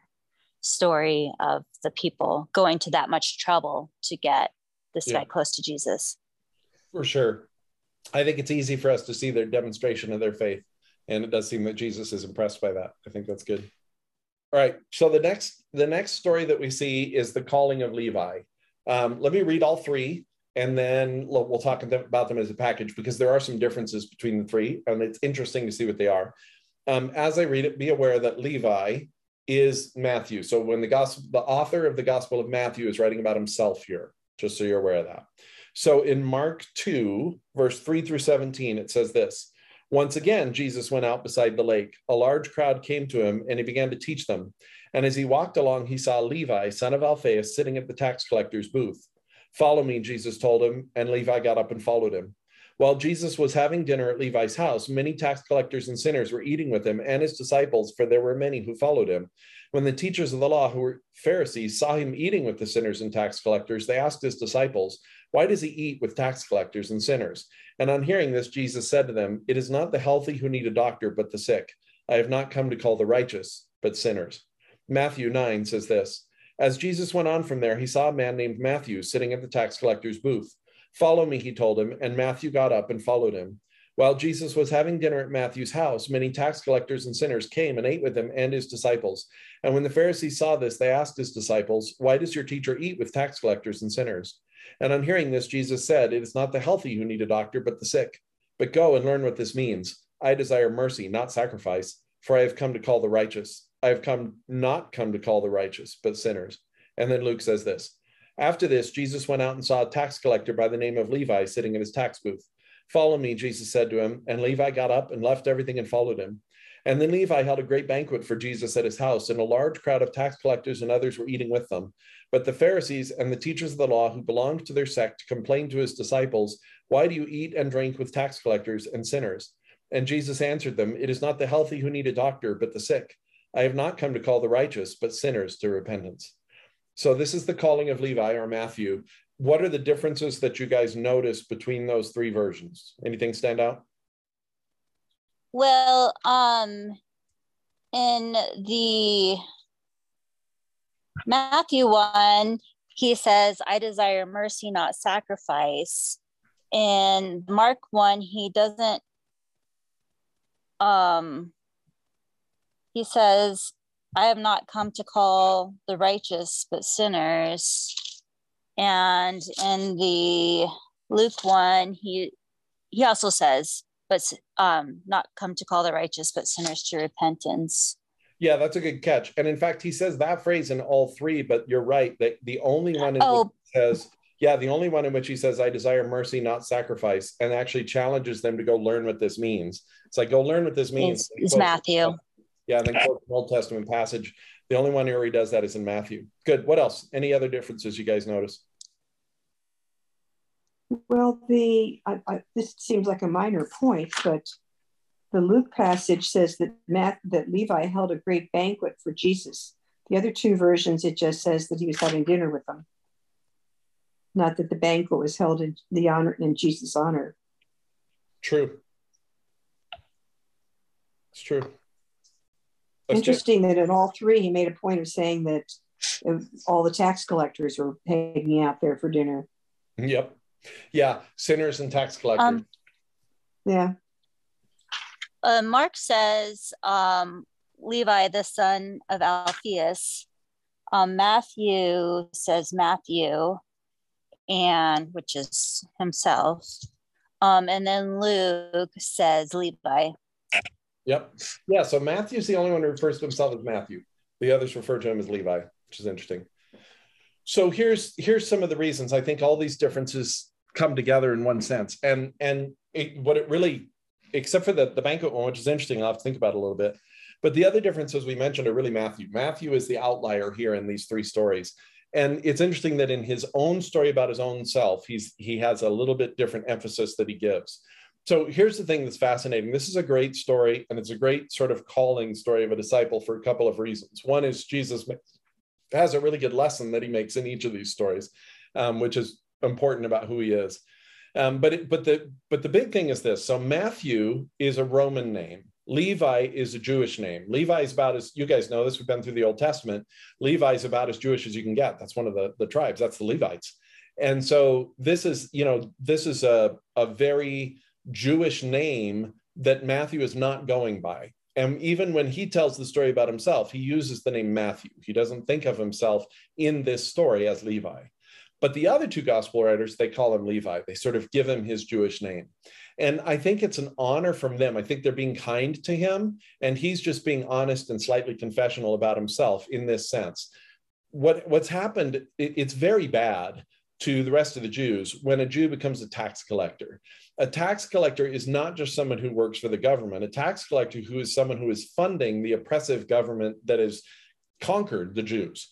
story of the people going to that much trouble to get this guy close to Jesus. For sure. I think it's easy for us to see their demonstration of their faith. And it does seem that Jesus is impressed by that. I think that's good. All right. So the next story that we see is the calling of Levi. Let me read all three, and then we'll talk about them as a package, because there are some differences between the three, and it's interesting to see what they are. As I read it, be aware that Levi is Matthew. So when the author of the Gospel of Matthew is writing about himself here, just so you're aware of that. So in Mark 2, verse 3 through 17, it says this: once again, Jesus went out beside the lake. A large crowd came to him, and he began to teach them. And as he walked along, he saw Levi, son of Alphaeus, sitting at the tax collector's booth. Follow me, Jesus told him, and Levi got up and followed him. While Jesus was having dinner at Levi's house, many tax collectors and sinners were eating with him and his disciples, for there were many who followed him. When the teachers of the law, who were Pharisees, saw him eating with the sinners and tax collectors, they asked his disciples, why does he eat with tax collectors and sinners? And on hearing this, Jesus said to them, it is not the healthy who need a doctor, but the sick. I have not come to call the righteous, but sinners. Matthew 9 says this: as Jesus went on from there, he saw a man named Matthew sitting at the tax collector's booth. Follow me, he told him, and Matthew got up and followed him. While Jesus was having dinner at Matthew's house, many tax collectors and sinners came and ate with him and his disciples. And when the Pharisees saw this, they asked his disciples, why does your teacher eat with tax collectors and sinners? And on hearing this, Jesus said, it is not the healthy who need a doctor, but the sick. But go and learn what this means. I desire mercy, not sacrifice, for I have come to call the righteous. I have not come to call the righteous, but sinners. And then Luke says this: after this, Jesus went out and saw a tax collector by the name of Levi sitting in his tax booth. Follow me, Jesus said to him, and Levi got up and left everything and followed him. And then Levi held a great banquet for Jesus at his house, and a large crowd of tax collectors and others were eating with them. But the Pharisees and the teachers of the law who belonged to their sect complained to his disciples, why do you eat and drink with tax collectors and sinners? And Jesus answered them, it is not the healthy who need a doctor, but the sick. I have not come to call the righteous, but sinners to repentance. So this is the calling of Levi, or Matthew. What are the differences that you guys notice between those three versions? Anything stand out? Well, in the Matthew one, he says, I desire mercy, not sacrifice. In Mark 1, he doesn't, he says, I have not come to call the righteous, but sinners. And in the Luke 1, he also says, but not come to call the righteous, but sinners to repentance. Yeah, that's a good catch. And in fact, he says that phrase in all three, but you're right, that the only one in which he says, the only one in which he says, I desire mercy, not sacrifice, and actually challenges them to go learn what this means. It's like, go learn what this means. It's Matthew. Yeah, and then quote an Old Testament passage. The only one where he does that is in Matthew. Good. What else? Any other differences you guys notice? Well, this seems like a minor point, but the Luke passage says that Levi held a great banquet for Jesus. The other two versions, it just says that he was having dinner with them. not that the banquet was held in Jesus' honor. True. It's true. Interesting that in all three, he made a point of saying that all the tax collectors were hanging out there for dinner. Yep. Yeah. Sinners and tax collectors. Yeah. Mark says Levi, the son of Alphaeus. Matthew says Matthew, and which is himself. And then Luke says Levi. Yep. Yeah. So Matthew's the only one who refers to himself as Matthew. The others refer to him as Levi, which is interesting. So here's some of the reasons I think all these differences come together in one sense. And what it really, except for the banquet one, which is interesting, I'll have to think about it a little bit. But the other differences we mentioned are really Matthew. Matthew is the outlier here in these three stories. And it's interesting that in his own story about his own self, he has a little bit different emphasis that he gives. So here's the thing that's fascinating. This is a great story, and it's a great sort of calling story of a disciple for a couple of reasons. One is Jesus has a really good lesson that he makes in each of these stories, which is important about who he is. But the big thing is this. So Matthew is a Roman name. Levi is a Jewish name. Levi is about as, you guys know this, we've been through the Old Testament. Levi is about as Jewish as you can get. That's one of the tribes. That's the Levites. And so this is a very Jewish name that Matthew is not going by. And even when he tells the story about himself, he uses the name Matthew. He doesn't think of himself in this story as Levi. But the other two gospel writers, they call him Levi. They sort of give him his Jewish name. And I think it's an honor from them. I think they're being kind to him, and he's just being honest and slightly confessional about himself in this sense. What's happened, it's very bad to the rest of the Jews when a Jew becomes a tax collector. A tax collector is not just someone who works for the government. A tax collector who is someone who is funding the oppressive government that has conquered the Jews.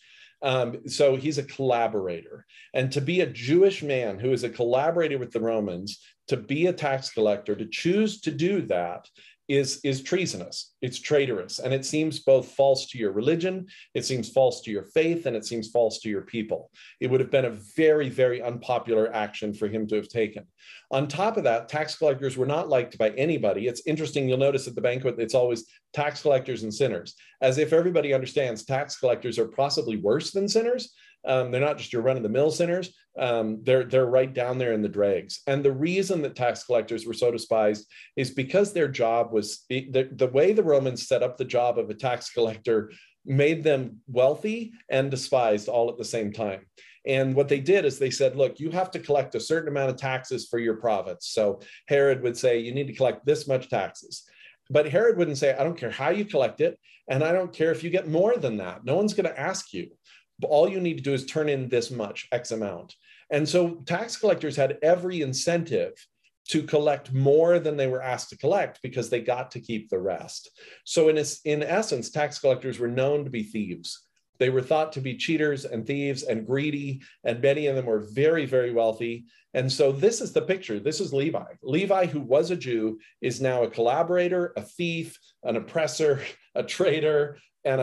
So he's a collaborator. And to be a Jewish man who is a collaborator with the Romans, to be a tax collector, to choose to do that is treasonous. It's traitorous. And it seems both false to your religion, it seems false to your faith, and it seems false to your people. It would have been a very, very unpopular action for him to have taken. On top of that, tax collectors were not liked by anybody. It's interesting, you'll notice at the banquet, it's always tax collectors and sinners, as if everybody understands tax collectors are possibly worse than sinners. They're not just your run-of-the-mill sinners. They're right down there in the dregs. And the reason that tax collectors were so despised is because their job was, the way the Romans set up the job of a tax collector made them wealthy and despised all at the same time. And what they did is they said, look, you have to collect a certain amount of taxes for your province. So Herod would say, you need to collect this much taxes. But Herod wouldn't say, I don't care how you collect it, and I don't care if you get more than that. No one's going to ask you. All you need to do is turn in this much, X amount. And so tax collectors had every incentive to collect more than they were asked to collect because they got to keep the rest. So in essence, tax collectors were known to be thieves. They were thought to be cheaters and thieves and greedy, and many of them were very, very wealthy. And so this is the picture. This is Levi. Levi, who was a Jew, is now a collaborator, a thief, an oppressor, a traitor, and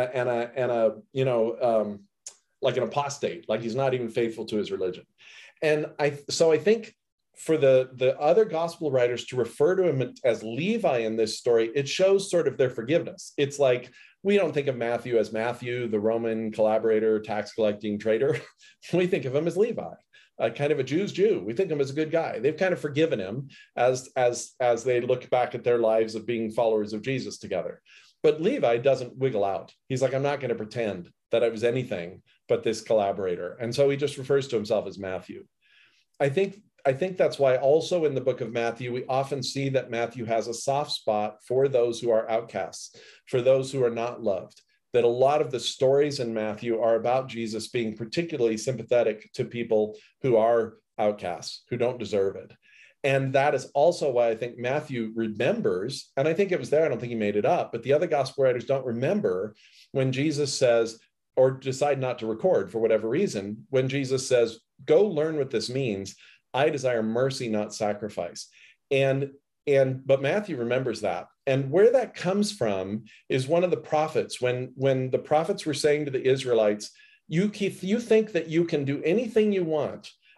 like an apostate, like he's not even faithful to his religion. And I think for the other gospel writers to refer to him as Levi in this story, it shows sort of their forgiveness. It's like, we don't think of Matthew as Matthew, the Roman collaborator, tax collecting traitor. We think of him as Levi, kind of a Jew's Jew. We think of him as a good guy. They've kind of forgiven him as they look back at their lives of being followers of Jesus together. But Levi doesn't wiggle out. He's like, I'm not going to pretend that I was anything but this collaborator. And so he just refers to himself as Matthew. I think that's why also in the book of Matthew, we often see that Matthew has a soft spot for those who are outcasts, for those who are not loved, that a lot of the stories in Matthew are about Jesus being particularly sympathetic to people who are outcasts, who don't deserve it. And that is also why I think Matthew remembers, and I think it was there, I don't think he made it up, but the other gospel writers don't remember when Jesus says, or decide not to record for whatever reason, when Jesus says, go learn what this means. I desire mercy, not sacrifice. But Matthew remembers that. And where that comes from is one of the prophets, when the prophets were saying to the Israelites, you think that you can do anything you want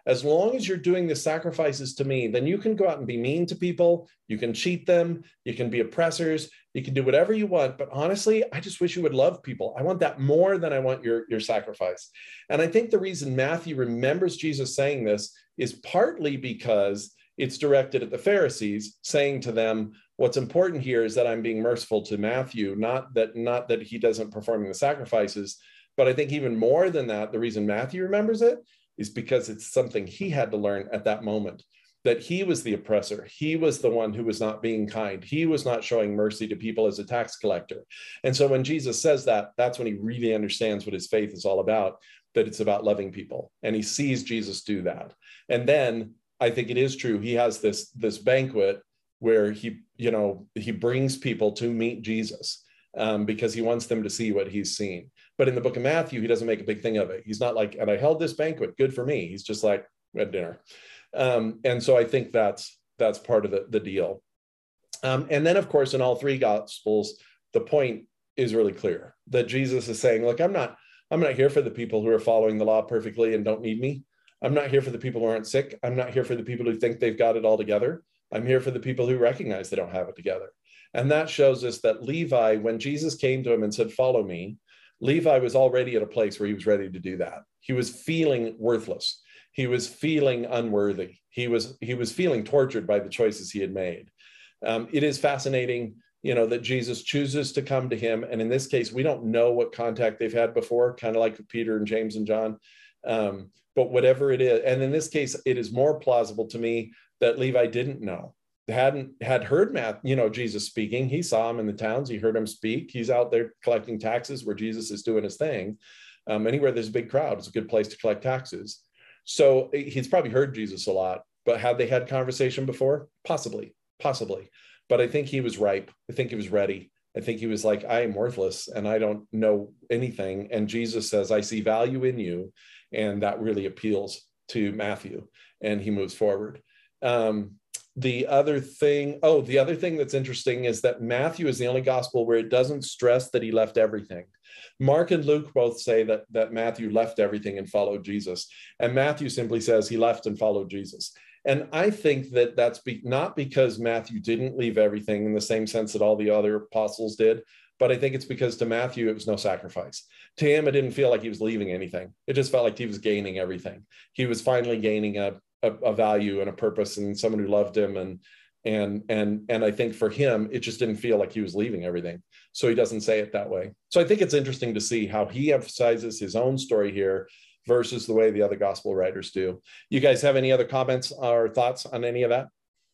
as long as you're doing the sacrifices to me, then you can go out and be mean to people. You can cheat them. You can be oppressors. You can do whatever you want. But honestly, I just wish you would love people. I want that more than I want your sacrifice. And I think the reason Matthew remembers Jesus saying this is partly because it's directed at the Pharisees, saying to them, what's important here is that I'm being merciful to Matthew, not that he doesn't perform the sacrifices. But I think even more than that, the reason Matthew remembers it is because it's something he had to learn at that moment, that he was the oppressor. He was the one who was not being kind. He was not showing mercy to people as a tax collector. And so when Jesus says that, that's when he really understands what his faith is all about, that it's about loving people. And he sees Jesus do that. And then I think it is true. He has this banquet where he brings people to meet Jesus because he wants them to see what he's seen. But in the book of Matthew, he doesn't make a big thing of it. He's not like, and I held this banquet, good for me. He's just like, we had dinner. And so I think that's part of the deal. And then, of course, in all three Gospels, the point is really clear that Jesus is saying, look, I'm not here for the people who are following the law perfectly and don't need me. I'm not here for the people who aren't sick. I'm not here for the people who think they've got it all together. I'm here for the people who recognize they don't have it together. And that shows us that Levi, when Jesus came to him and said, follow me, Levi was already at a place where he was ready to do that. He was feeling worthless. He was feeling unworthy. He was feeling tortured by the choices he had made. It is fascinating, that Jesus chooses to come to him. And in this case, we don't know what contact they've had before, kind of like Peter and James and John. But whatever it is, and in this case, it is more plausible to me that Levi didn't know. Had heard Jesus speaking. He saw him in the towns. He heard him speak. He's out there collecting taxes where Jesus is doing his thing. Anywhere there's a big crowd, it's a good place to collect taxes. So he's probably heard Jesus a lot, but had they had conversation before? Possibly. But I think he was ripe. I think he was ready. I think he was like, I am worthless and I don't know anything. And Jesus says, I see value in you. And that really appeals to Matthew, and he moves forward. The other thing that's interesting is that Matthew is the only gospel where it doesn't stress that he left everything. Mark and Luke both say that Matthew left everything and followed Jesus. And Matthew simply says he left and followed Jesus. And I think that's not because Matthew didn't leave everything in the same sense that all the other apostles did, but I think it's because to Matthew, it was no sacrifice. To him, it didn't feel like he was leaving anything. It just felt like he was gaining everything. He was finally gaining a value and a purpose and someone who loved him. And I think for him, it just didn't feel like he was leaving everything. So he doesn't say it that way. So I think it's interesting to see how he emphasizes his own story here versus the way the other gospel writers do. You guys have any other comments or thoughts on any of that?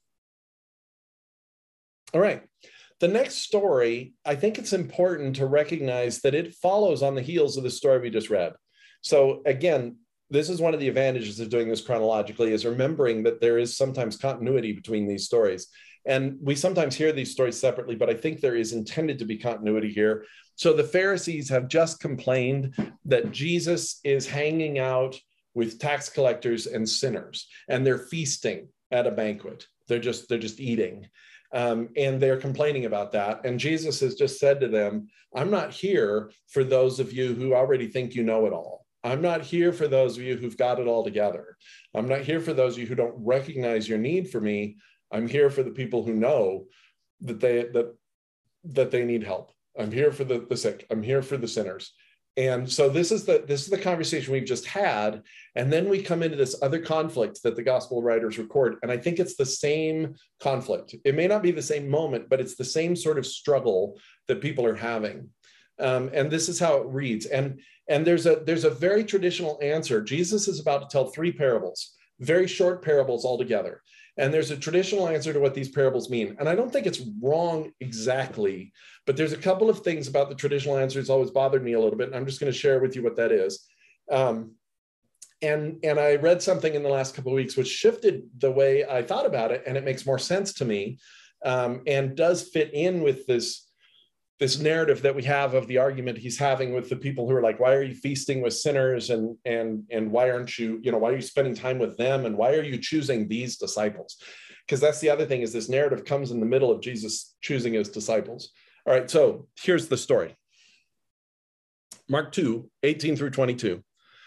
All right. The next story, I think it's important to recognize that it follows on the heels of the story we just read. So again, this is one of the advantages of doing this chronologically, is remembering that there is sometimes continuity between these stories. And we sometimes hear these stories separately, but I think there is intended to be continuity here. So the Pharisees have just complained that Jesus is hanging out with tax collectors and sinners, and they're feasting at a banquet. They're just eating. And they're complaining about that. And Jesus has just said to them, I'm not here for those of you who already think you know it all. I'm not here for those of you who've got it all together. I'm not here for those of you who don't recognize your need for me. I'm here for the people who know that they need help. I'm here for the sick. I'm here for the sinners. And so this is the conversation we've just had. And then we come into this other conflict that the gospel writers record. And I think it's the same conflict. It may not be the same moment, but it's the same sort of struggle that people are having. And this is how it reads. And there's a very traditional answer. Jesus is about to tell 3 parables, very short parables altogether. And there's a traditional answer to what these parables mean. And I don't think it's wrong exactly, but there's a couple of things about the traditional answer that's always bothered me a little bit. And I'm just going to share with you what that is. And I read something in the last couple of weeks, which shifted the way I thought about it. And it makes more sense to me and does fit in with this narrative that we have of the argument he's having with the people who are like, why are you feasting with sinners? And why aren't you, why are you spending time with them? And why are you choosing these disciples? Because that's the other thing, is this narrative comes in the middle of Jesus choosing his disciples. All right, so here's the story. Mark 2, 18 through 22.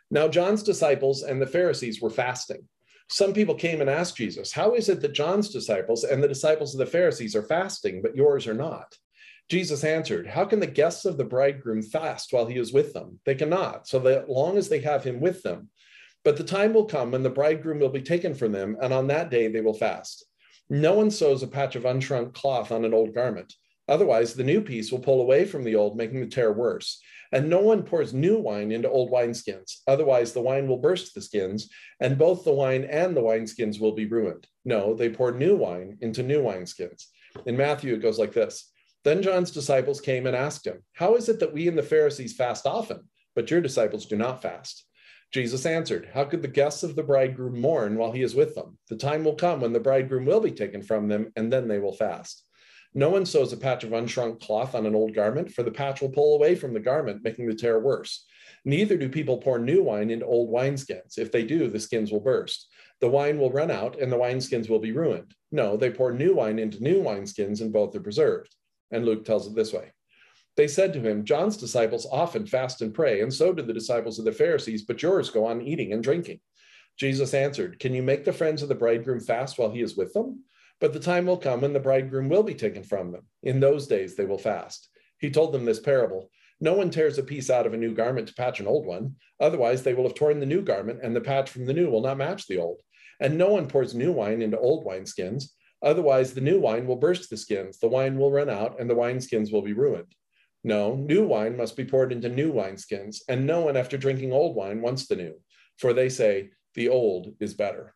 Now John's disciples and the Pharisees were fasting. Some people came and asked Jesus, how is it that John's disciples and the disciples of the Pharisees are fasting, but yours are not? Jesus answered, how can the guests of the bridegroom fast while he is with them? They cannot, so that long as they have him with them. But the time will come when the bridegroom will be taken from them, and on that day they will fast. No one sews a patch of unshrunk cloth on an old garment. Otherwise, the new piece will pull away from the old, making the tear worse. And no one pours new wine into old wineskins. Otherwise, the wine will burst the skins, and both the wine and the wineskins will be ruined. No, they pour new wine into new wineskins. In Matthew, it goes like this. Then John's disciples came and asked him, how is it that we and the Pharisees fast often, but your disciples do not fast? Jesus answered, how could the guests of the bridegroom mourn while he is with them? The time will come when the bridegroom will be taken from them, and then they will fast. No one sews a patch of unshrunk cloth on an old garment, for the patch will pull away from the garment, making the tear worse. Neither do people pour new wine into old wineskins. If they do, the skins will burst. The wine will run out, and the wineskins will be ruined. No, they pour new wine into new wineskins, and both are preserved. And Luke tells it this way. They said to him, John's disciples often fast and pray, and so do the disciples of the Pharisees, but yours go on eating and drinking. Jesus answered, can you make the friends of the bridegroom fast while he is with them? But the time will come when the bridegroom will be taken from them. In those days they will fast. He told them this parable. No one tears a piece out of a new garment to patch an old one. Otherwise, they will have torn the new garment, and the patch from the new will not match the old. And no one pours new wine into old wineskins. Otherwise, the new wine will burst the skins. The wine will run out, and the wineskins will be ruined. No, new wine must be poured into new wineskins, and no one after drinking old wine wants the new, for they say the old is better.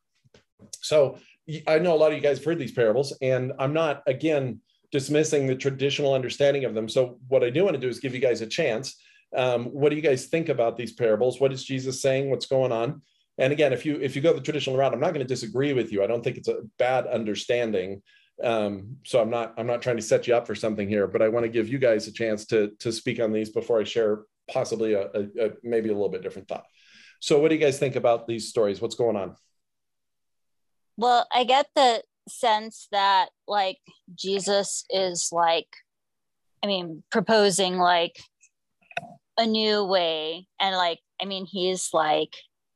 So I know a lot of you guys have heard these parables, and I'm not, again, dismissing the traditional understanding of them. So what I do want to do is give you guys a chance. What do you guys think about these parables? What is Jesus saying? What's going on? And again, if you go the traditional route, I'm not going to disagree with you. I don't think it's a bad understanding. So I'm not trying to set you up for something here, but I want to give you guys a chance to speak on these before I share possibly a maybe a little bit different thought. So what do you guys think about these stories? What's going on? Well, I get the sense that like Jesus is like, I mean, proposing like a new way. And like, I mean, he's like,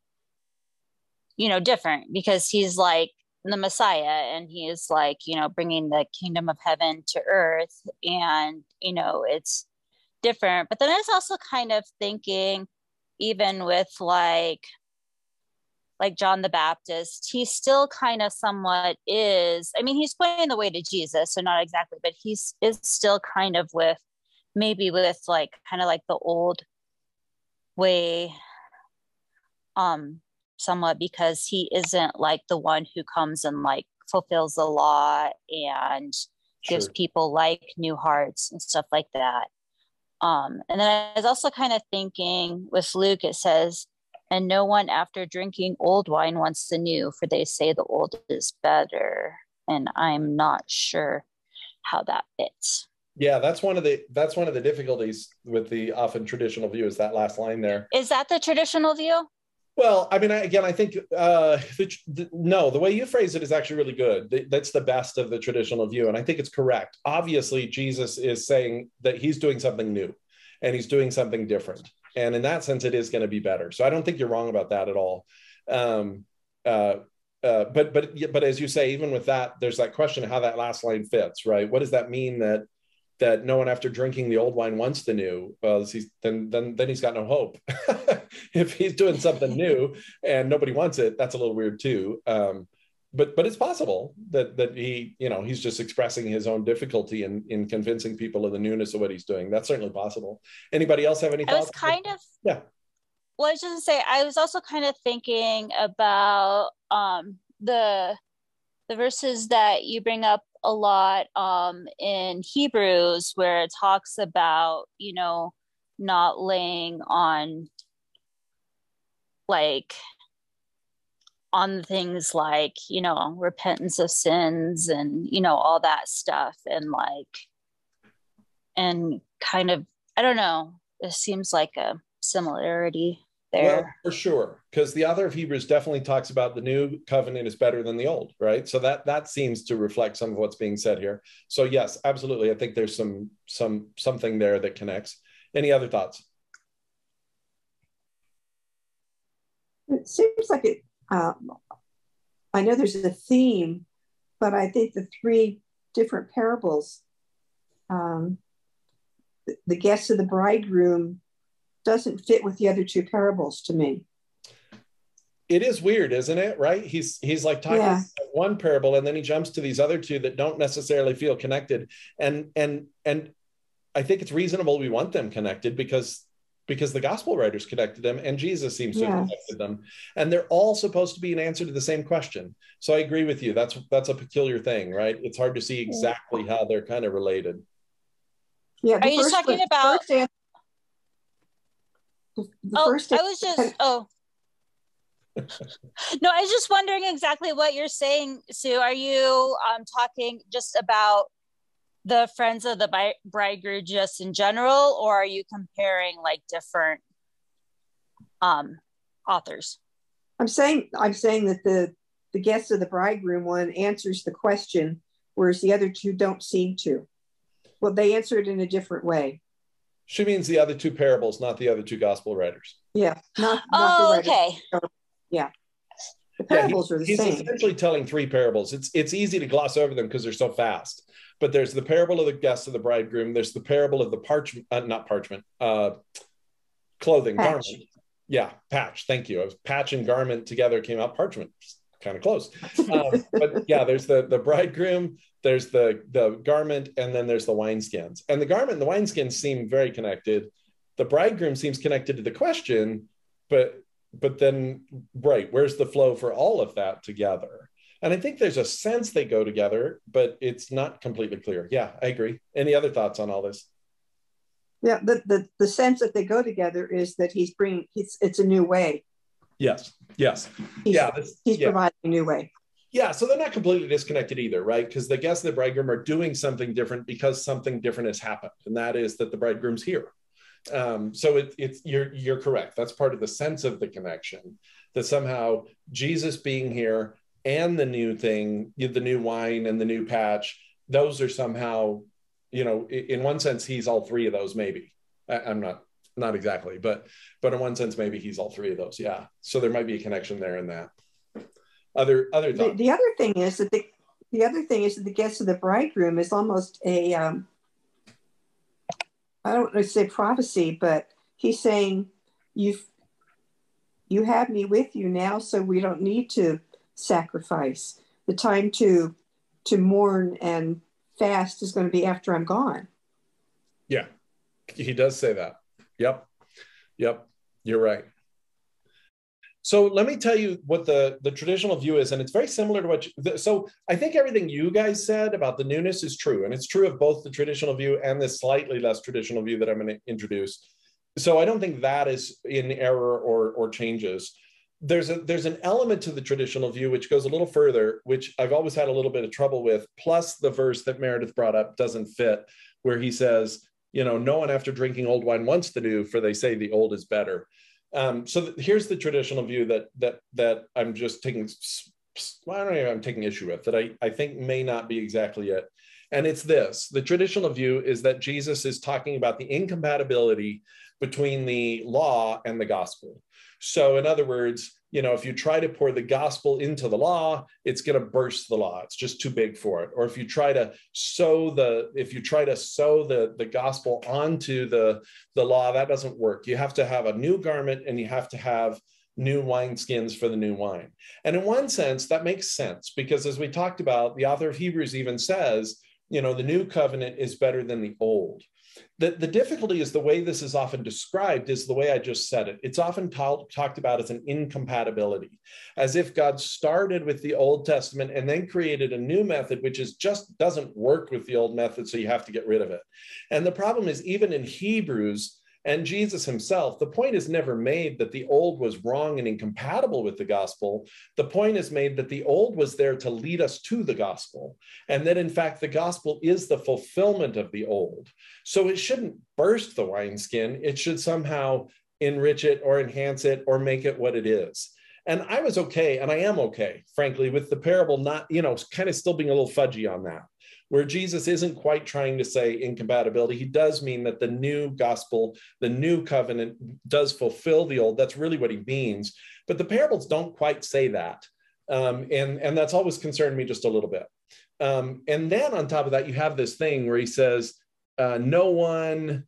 you know, different because he's like the Messiah and he is like, you know, bringing the kingdom of heaven to earth. And, you know, it's different. But then I was also kind of thinking, even with like John the Baptist, he still kind of somewhat is, I mean, he's pointing the way to Jesus, so not exactly, but is still kind of with like kind of like the old way, somewhat, because he isn't like the one who comes and like fulfills the law and gives people like new hearts and stuff like that. And then I was also kind of thinking with Luke, it says, and no one after drinking old wine wants the new, for they say the old is better. And I'm not sure how that fits. Yeah, that's one of the difficulties with the often traditional view is that last line there. Is that the traditional view? Well, I mean, I think no, the way you phrase it is actually really good. That's the best of the traditional view, and I think it's correct. Obviously, Jesus is saying that he's doing something new, and he's doing something different, and in that sense, it is going to be better. So I don't think you're wrong about that at all. But as you say, even with that, there's that question of how that last line fits, right? What does that mean that no one after drinking the old wine wants the new? Well, then he's got no hope. If he's doing something new and nobody wants it, that's a little weird too. But it's possible that he, you know, he's just expressing his own difficulty in convincing people of the newness of what he's doing. That's certainly possible. Anybody else have any thoughts? Well, I was just gonna say, I was also kind of thinking about the verses that you bring up a lot in Hebrews, where it talks about, you know, not laying on things like, you know, repentance of sins and, you know, all that stuff. And kind of, I don't know, it seems like a similarity there. Well, for sure, because the author of Hebrews definitely talks about the new covenant is better than the old, right? So that seems to reflect some of what's being said here. So yes, absolutely. I think there's something there that connects. Any other thoughts? It seems like it, I know there's a theme, but I think the three different parables, the guest of the bridegroom doesn't fit with the other two parables to me. It is weird, isn't it? Right? He's like talking about one parable, and then he jumps to these other two that don't necessarily feel connected. And I think it's reasonable we want them connected because the gospel writers connected them, and Jesus seems to have connected them. And they're all supposed to be an answer to the same question. So I agree with you. That's a peculiar thing, right? It's hard to see exactly how they're kind of related. Yeah. Are you just talking about? No, I was just wondering exactly what you're saying, Sue. Are you talking just about the friends of the bridegroom just in general, or are you comparing like different authors? I'm saying that the guest of the bridegroom one answers the question, whereas the other two don't seem to. Well, they answer it in a different way. She means the other two parables, not the other two gospel writers. Yeah. Not the writers. Okay. Yeah. The parables are the same. He's essentially telling three parables. It's easy to gloss over them because they're so fast. But there's the parable of the guest of the bridegroom. There's the parable of the clothing, patch. garment. Yeah, patch. Thank you. Patch and garment together came out parchment. Kind of close. But yeah, there's the bridegroom, there's the garment, and then there's the wineskins. And the garment and the wineskins seem very connected. The bridegroom seems connected to the question, but then, right, where's the flow for all of that together? And I think there's a sense they go together, but it's not completely clear. Yeah, I agree. Any other thoughts on all this? Yeah, the sense that they go together is that it's a new way. Yes. He's providing a new way. Yeah, so they're not completely disconnected either, right? Because the guests of the bridegroom are doing something different because something different has happened, and that is that the bridegroom's here. So you're correct. That's part of the sense of the connection, that somehow Jesus being here and the new thing, the new wine and the new patch, those are somehow, in one sense, he's all three of those, maybe. I'm not exactly, but in one sense, maybe he's all three of those. Yeah. So there might be a connection there in that. Other thoughts? The other thing is that the guest of the bridegroom is almost a, I don't want to say prophecy, but he's saying, you have me with you now, so we don't need to sacrifice. The time to mourn and fast is going to be after I'm gone. Yeah, he does say that. Yep, you're right. So let me tell you what the traditional view is, and it's very similar to what so I think everything you guys said about the newness is true, and it's true of both the traditional view and the slightly less traditional view that I'm going to introduce. So I don't think that is in error or changes. There's an element to the traditional view which goes a little further, which I've always had a little bit of trouble with, plus the verse that Meredith brought up doesn't fit, where he says, no one after drinking old wine wants the new, for they say the old is better. So here's the traditional view that I'm just taking, I don't know, I'm taking issue with, that I think may not be exactly it. And it's this: the traditional view is that Jesus is talking about the incompatibility between the law and the gospel. So in other words, if you try to pour the gospel into the law, it's going to burst the law. It's just too big for it. Or if you try to sew the gospel onto the law, that doesn't work. You have to have a new garment, and you have to have new wineskins for the new wine. And in one sense, that makes sense, because as we talked about, the author of Hebrews even says, the new covenant is better than the old. The difficulty is the way this is often described is the way I just said it. It's often talked about as an incompatibility, as if God started with the Old Testament and then created a new method, which just doesn't work with the old method, so you have to get rid of it. And the problem is, even in Hebrews and Jesus himself, the point is never made that the old was wrong and incompatible with the gospel. The point is made that the old was there to lead us to the gospel, and that in fact the gospel is the fulfillment of the old. So it shouldn't burst the wineskin. It should somehow enrich it or enhance it or make it what it is. And I was okay, and I am okay, frankly, with the parable not, kind of still being a little fudgy on that, where Jesus isn't quite trying to say incompatibility. He does mean that the new gospel, the new covenant does fulfill the old. That's really what he means. But the parables don't quite say that. And that's always concerned me just a little bit. And then on top of that, you have this thing where he says, no one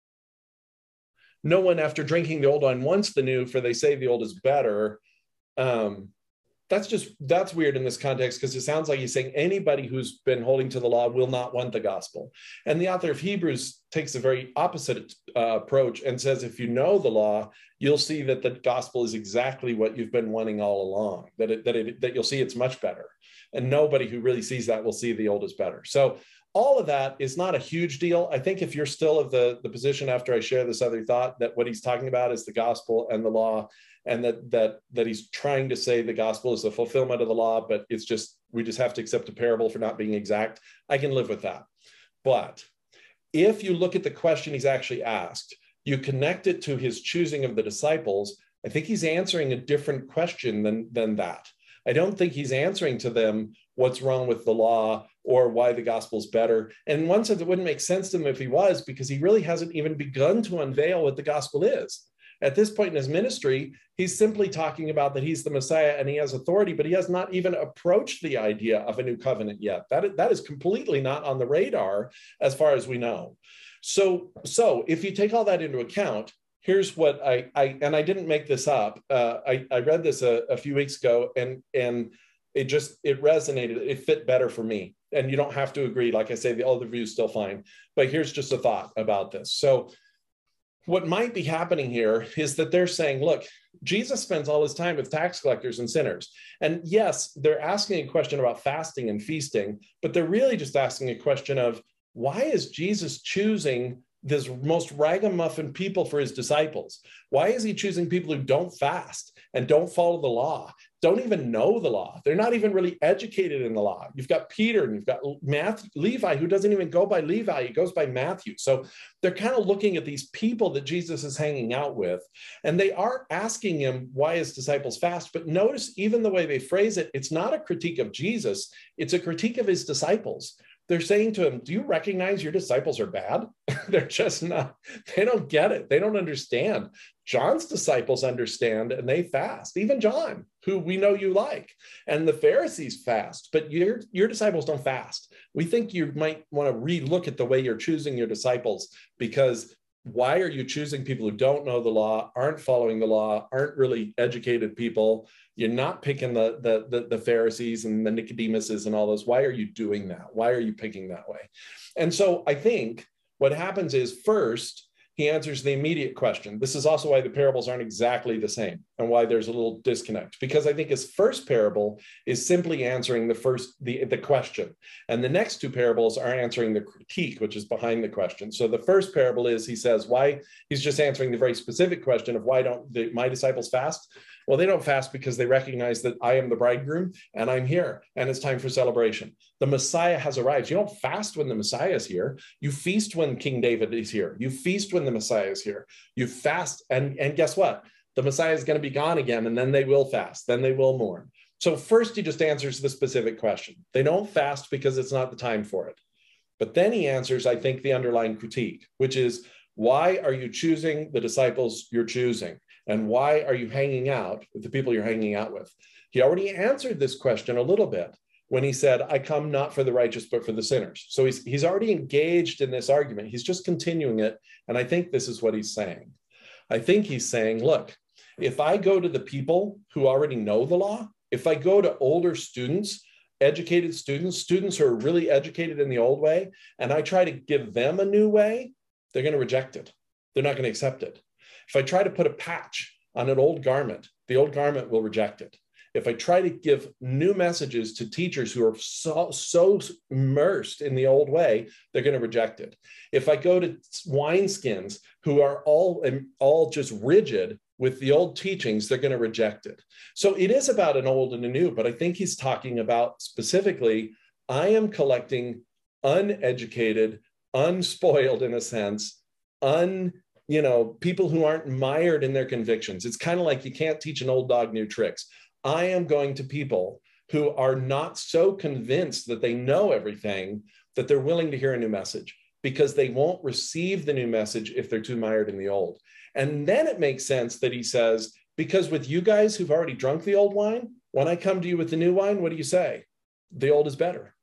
after drinking the old wine wants the new, for they say the old is better. That's weird in this context, because it sounds like he's saying anybody who's been holding to the law will not want the gospel. And the author of Hebrews takes a very opposite approach and says, if you know the law, you'll see that the gospel is exactly what you've been wanting all along, that you'll see it's much better. And nobody who really sees that will see the old is better. So all of that is not a huge deal. I think if you're still of the position after I share this other thought, that what he's talking about is the gospel and the law, and that he's trying to say the gospel is the fulfillment of the law, but we just have to accept a parable for not being exact, I can live with that. But if you look at the question he's actually asked, you connect it to his choosing of the disciples, I think he's answering a different question than that. I don't think he's answering to them what's wrong with the law or why the gospel's better. And in one sense, it wouldn't make sense to him if he was, because he really hasn't even begun to unveil what the gospel is. At this point in his ministry, he's simply talking about that he's the Messiah and he has authority, but he has not even approached the idea of a new covenant yet. That is completely not on the radar as far as we know. So if you take all that into account, here's what I didn't make this up. I read this a few weeks ago, and it resonated. It fit better for me. And you don't have to agree. Like I say, the other view is still fine. But here's just a thought about this. So what might be happening here is that they're saying, look, Jesus spends all his time with tax collectors and sinners. And yes, they're asking a question about fasting and feasting, but they're really just asking a question of, why is Jesus choosing this most ragamuffin people for his disciples? Why is he choosing people who don't fast and don't follow the law, don't even know the law? They're not even really educated in the law. You've got Peter and you've got Levi, who doesn't even go by Levi, he goes by Matthew. So they're kind of looking at these people that Jesus is hanging out with, and they are asking him why his disciples fast. But notice even the way they phrase it, it's not a critique of Jesus, it's a critique of his disciples. They're saying to him, do you recognize your disciples are bad? They're just not, they don't get it. They don't understand. John's disciples understand and they fast. Even John, who we know you like, and the Pharisees fast, but your disciples don't fast. We think you might want to relook at the way you're choosing your disciples, because why are you choosing people who don't know the law, aren't following the law, aren't really educated people? You're not picking the Pharisees and the Nicodemuses and all those. Why are you doing that? Why are you picking that way? And so I think what happens is, first, he answers the immediate question. This is also why the parables aren't exactly the same and why there's a little disconnect, because I think his first parable is simply answering the question. And the next two parables are answering the critique, which is behind the question. So the first parable is, he says, why, he's just answering the very specific question of why don't my disciples fast? Well, they don't fast because they recognize that I am the bridegroom and I'm here and it's time for celebration. The Messiah has arrived. You don't fast when the Messiah is here. You feast when King David is here. You feast when the Messiah is here. You fast, and guess what? The Messiah is going to be gone again, and then they will fast. Then they will mourn. So first, he just answers the specific question. They don't fast because it's not the time for it. But then he answers, I think, the underlying critique, which is, why are you choosing the disciples you're choosing? And why are you hanging out with the people you're hanging out with? He already answered this question a little bit when he said, I come not for the righteous, but for the sinners. So he's already engaged in this argument. He's just continuing it. And I think this is what he's saying. I think he's saying, look, if I go to the people who already know the law, if I go to older students, educated students who are really educated in the old way, and I try to give them a new way, they're going to reject it. They're not going to accept it. If I try to put a patch on an old garment, the old garment will reject it. If I try to give new messages to teachers who are so immersed in the old way, they're going to reject it. If I go to wineskins who are all just rigid with the old teachings, they're going to reject it. So it is about an old and a new, but I think he's talking about specifically, I am collecting uneducated, unspoiled in a sense, people who aren't mired in their convictions. It's kind of like you can't teach an old dog new tricks. I am going to people who are not so convinced that they know everything, that they're willing to hear a new message, because they won't receive the new message if they're too mired in the old. And then it makes sense that he says, because with you guys who've already drunk the old wine, when I come to you with the new wine, what do you say? The old is better.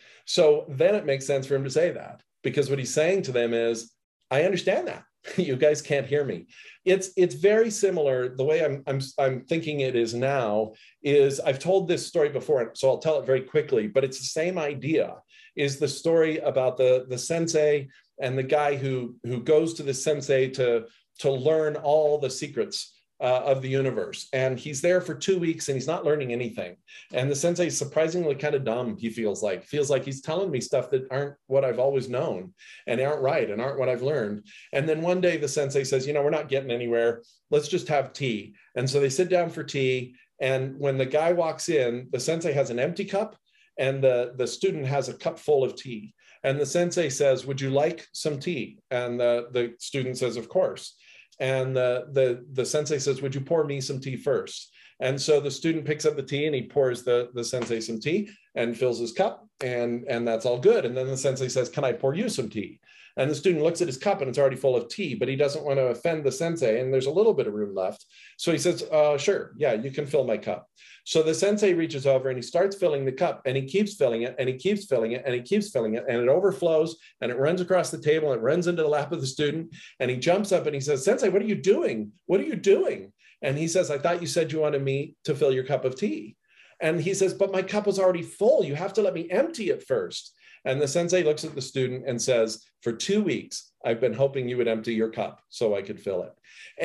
So then it makes sense for him to say that, because what he's saying to them is, I understand that. You guys can't hear me. It's very similar. The way I'm thinking it is now is, I've told this story before, so I'll tell it very quickly, but it's the same idea. Is the story about the sensei and the guy who goes to the sensei to learn all the secrets of the universe. And he's there for 2 weeks and he's not learning anything. And the sensei is surprisingly kind of dumb, he feels like he's telling me stuff that aren't what I've always known and aren't right and aren't what I've learned. And then one day the sensei says, we're not getting anywhere. Let's just have tea. And so they sit down for tea. And when the guy walks in, the sensei has an empty cup and the student has a cup full of tea. And the sensei says, would you like some tea? And the student says, of course. And the sensei says, would you pour me some tea first? And so the student picks up the tea and he pours the sensei some tea and fills his cup, and that's all good. And then the sensei says, can I pour you some tea? And the student looks at his cup and it's already full of tea, but he doesn't want to offend the sensei, and there's a little bit of room left. So he says, sure, yeah, you can fill my cup. So the sensei reaches over and he starts filling the cup, and he keeps filling it and he keeps filling it and he keeps filling it, and it overflows and it runs across the table and it runs into the lap of the student. And he jumps up and he says, Sensei, what are you doing? What are you doing? And he says, I thought you said you wanted me to fill your cup of tea. And he says, but my cup was already full. You have to let me empty it first. And the sensei looks at the student and says, for 2 weeks, I've been hoping you would empty your cup so I could fill it.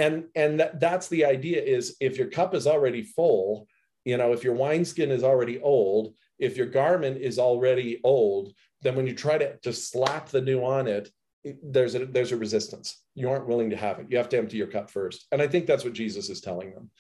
And that's the idea, is if your cup is already full, if your wineskin is already old, if your garment is already old, then when you try to slap the new on it, there's a resistance. You aren't willing to have it. You have to empty your cup first. And I think that's what Jesus is telling them.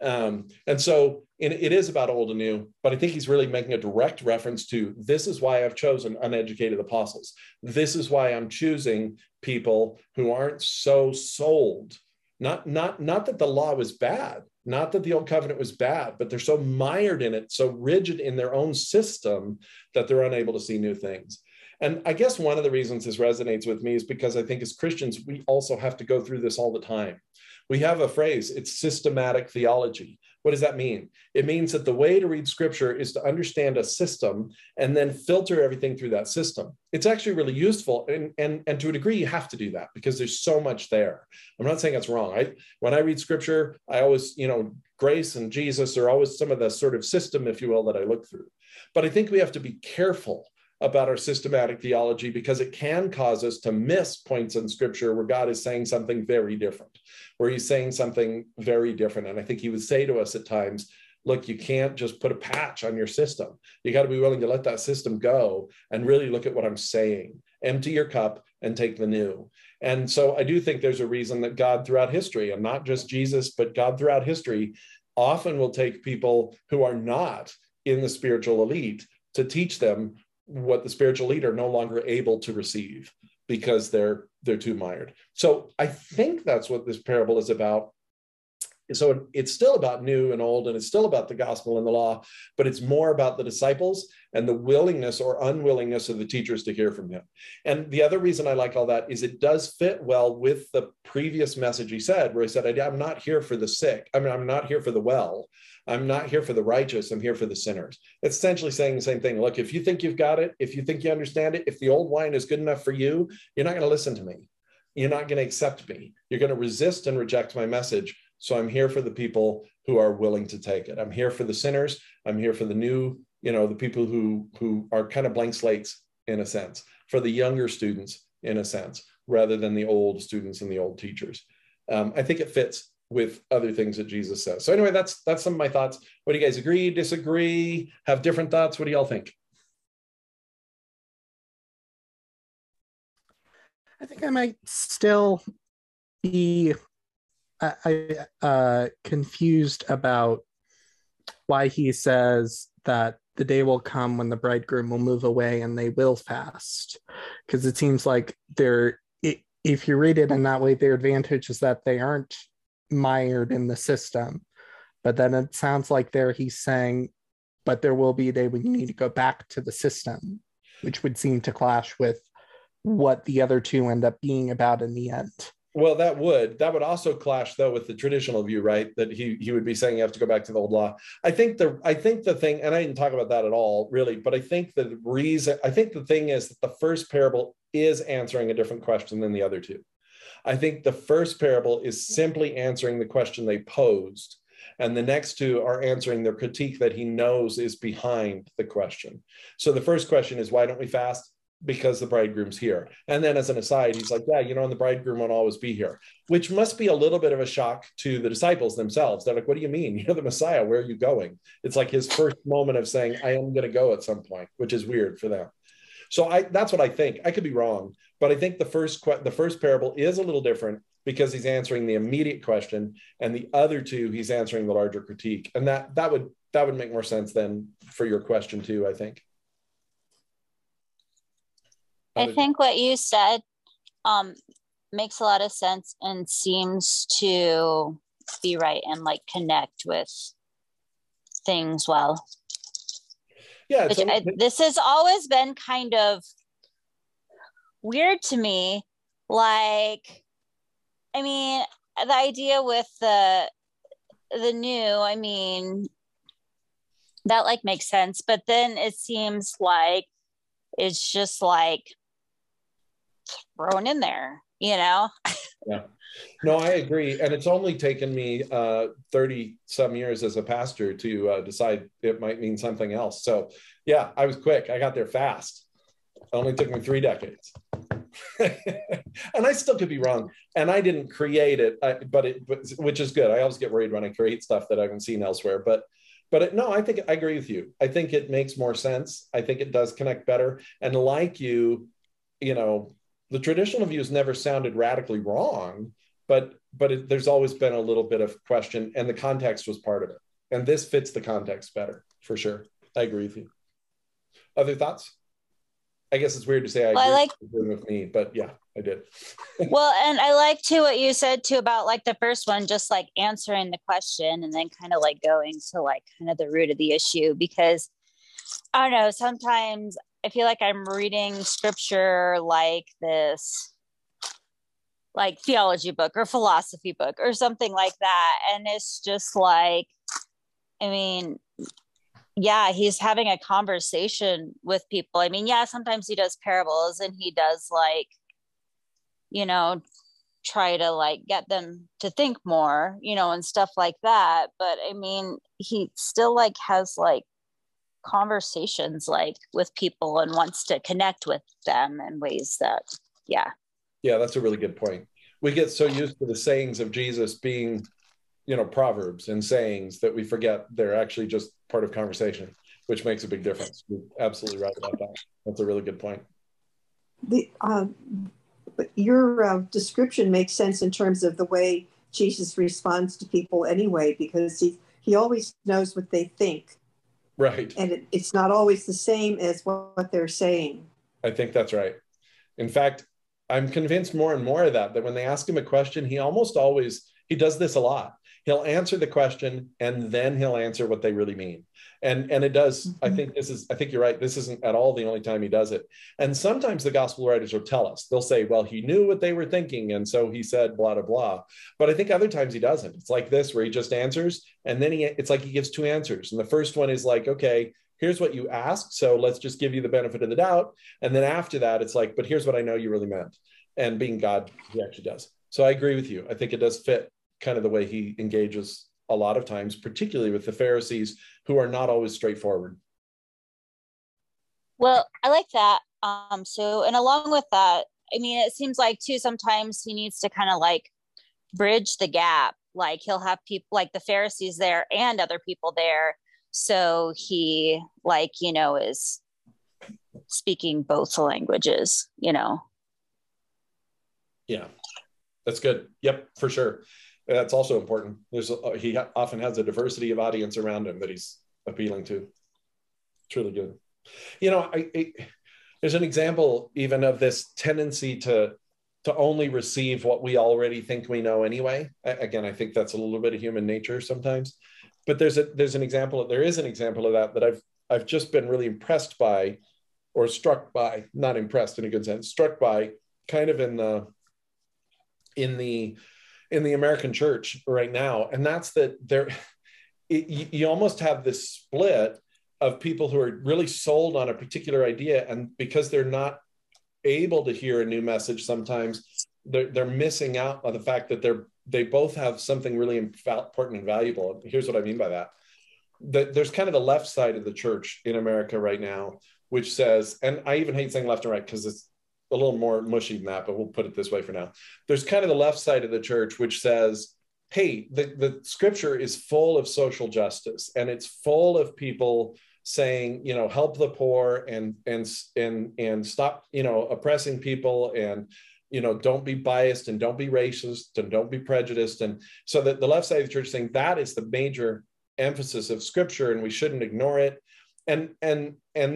And so it is about old and new, but I think he's really making a direct reference to, this is why I've chosen uneducated apostles. This is why I'm choosing people who aren't so sold. Not that the law was bad, not that the old covenant was bad, but they're so mired in it, so rigid in their own system, that they're unable to see new things. And I guess one of the reasons this resonates with me is because I think as Christians, we also have to go through this all the time. We have a phrase, it's systematic theology. What does that mean? It means that the way to read scripture is to understand a system and then filter everything through that system. It's actually really useful. And to a degree, you have to do that because there's so much there. I'm not saying that's wrong. When I read scripture, I always, grace and Jesus are always some of the sort of system, if you will, that I look through. But I think we have to be careful about our systematic theology, because it can cause us to miss points in scripture where God is saying something very different, where he's saying something very different. And I think he would say to us at times, look, you can't just put a patch on your system. You got to be willing to let that system go and really look at what I'm saying. Empty your cup and take the new. And so I do think there's a reason that God throughout history, and not just Jesus, but God throughout history, often will take people who are not in the spiritual elite to teach them what the spiritual elite are no longer able to receive because they're too mired. So I think that's what this parable is about. So it's still about new and old, and it's still about the gospel and the law, but it's more about the disciples and the willingness or unwillingness of the teachers to hear from him. And the other reason I like all that is it does fit well with the previous message he said, where he said, I'm not here for the sick. I'm not here for the well. I'm not here for the righteous. I'm here for the sinners. It's essentially saying the same thing. Look, if you think you've got it, if you think you understand it, if the old wine is good enough for you, you're not going to listen to me. You're not going to accept me. You're going to resist and reject my message. So I'm here for the people who are willing to take it. I'm here for the sinners. I'm here for the new, the people who are kind of blank slates in a sense, for the younger students in a sense, rather than the old students and the old teachers. I think it fits with other things that Jesus says. So anyway, that's some of my thoughts. What do you guys agree, disagree, have different thoughts? What do y'all think? I think I might still be confused about why he says that the day will come when the bridegroom will move away and they will fast. Because it seems like if you read it in that way, their advantage is that they aren't mired in the system. But then it sounds like he's saying, but there will be a day when you need to go back to the system. which would seem to clash with what the other two end up being about in the end. Well, that would also clash though with the traditional view, right? That he would be saying you have to go back to the old law. I think the thing, and I didn't talk about that at all, really, but I think the thing is that the first parable is answering a different question than the other two. I think the first parable is simply answering the question they posed, and the next two are answering their critique that he knows is behind the question. So the first question is, why don't we fast? Because the bridegroom's here. And then as an aside, he's like, yeah, and the bridegroom won't always be here, which must be a little bit of a shock to the disciples themselves. They're like, what do you mean? You're the Messiah. Where are you going? It's like his first moment of saying, I am going to go at some point, which is weird for them. So that's what I think. I could be wrong, but I think the first parable is a little different because he's answering the immediate question, and the other two, he's answering the larger critique. And that would make more sense than for your question too, I think. I think what you said makes a lot of sense and seems to be right and like connect with things well. Yeah, this has always been kind of weird to me. Like, I mean, the idea with the new, I mean, that like makes sense, but then it seems like it's just like thrown in there, Yeah. No, I agree. And it's only taken me 30 some years as a pastor to decide it might mean something else. So yeah, I was quick. I got there fast. It only took me 3 decades. And I still could be wrong. And I didn't create it, but which is good. I always get worried when I create stuff that I haven't seen elsewhere. No, I think I agree with you. I think it makes more sense. I think it does connect better. And like the traditional views never sounded radically wrong, but there's always been a little bit of question, and the context was part of it. And this fits the context better, for sure. I agree with you. Other thoughts? I guess it's weird to say I agree with me, but yeah, I did. Well, and I like too what you said too about like the first one, just like answering the question and then kind of like going to like kind of the root of the issue, because I don't know, sometimes I feel like I'm reading scripture like this, like theology book or philosophy book or something like that. And it's just like, I mean, yeah, he's having a conversation with people. I mean, yeah, sometimes he does parables and he does like, try to like get them to think more, and stuff like that. But I mean, he still like has like conversations like with people and wants to connect with them in ways that, yeah, that's a really good point. We get so used to the sayings of Jesus being proverbs and sayings that we forget they're actually just part of conversation, which makes a big difference. You're absolutely right about that. That's a really good point. But your description makes sense in terms of the way Jesus responds to people anyway, because he always knows what they think. Right. And it's not always the same as what they're saying. I think that's right. In fact, I'm convinced more and more of that when they ask him a question, he does this a lot. He'll answer the question and then he'll answer what they really mean. And it does, mm-hmm. I think you're right. This isn't at all the only time he does it. And sometimes the gospel writers will tell us, they'll say, well, he knew what they were thinking. And so he said, blah, blah, blah. But I think other times he doesn't. It's like this, where he just answers. And then it's like he gives 2 answers. And the first one is like, okay, here's what you asked. So let's just give you the benefit of the doubt. And then after that, it's like, but here's what I know you really meant. And being God, he actually does. So I agree with you. I think it does fit kind of the way he engages a lot of times, particularly with the Pharisees, who are not always straightforward. Well, I like that. And along with that, I mean, it seems like too, sometimes he needs to kind of like bridge the gap. Like he'll have people like the Pharisees there and other people there. So he is speaking both languages, Yeah, that's good. Yep, for sure. That's also important. He often has a diversity of audience around him that he's appealing to. It's really good. There's an example even of this tendency to only receive what we already think we know anyway. Again, I think that's a little bit of human nature sometimes. But there is an example of that I've just been really impressed by or struck by, not impressed in a good sense, struck by kind of in the American church right now. And that's that you almost have this split of people who are really sold on a particular idea, and because they're not able to hear a new message, sometimes they're missing out on the fact that they both have something really important and valuable. Here's what I mean by that. There's kind of the left side of the church in America right now, which says, and I even hate saying left and right because it's a little more mushy than that, but we'll put it this way for now. There's kind of the left side of the church, which says, hey, the scripture is full of social justice, and it's full of people saying, you know, help the poor and stop, you know, oppressing people, and, you know, don't be biased and don't be racist and don't be prejudiced. And so that the left side of the church saying that is the major emphasis of scripture and we shouldn't ignore it. And then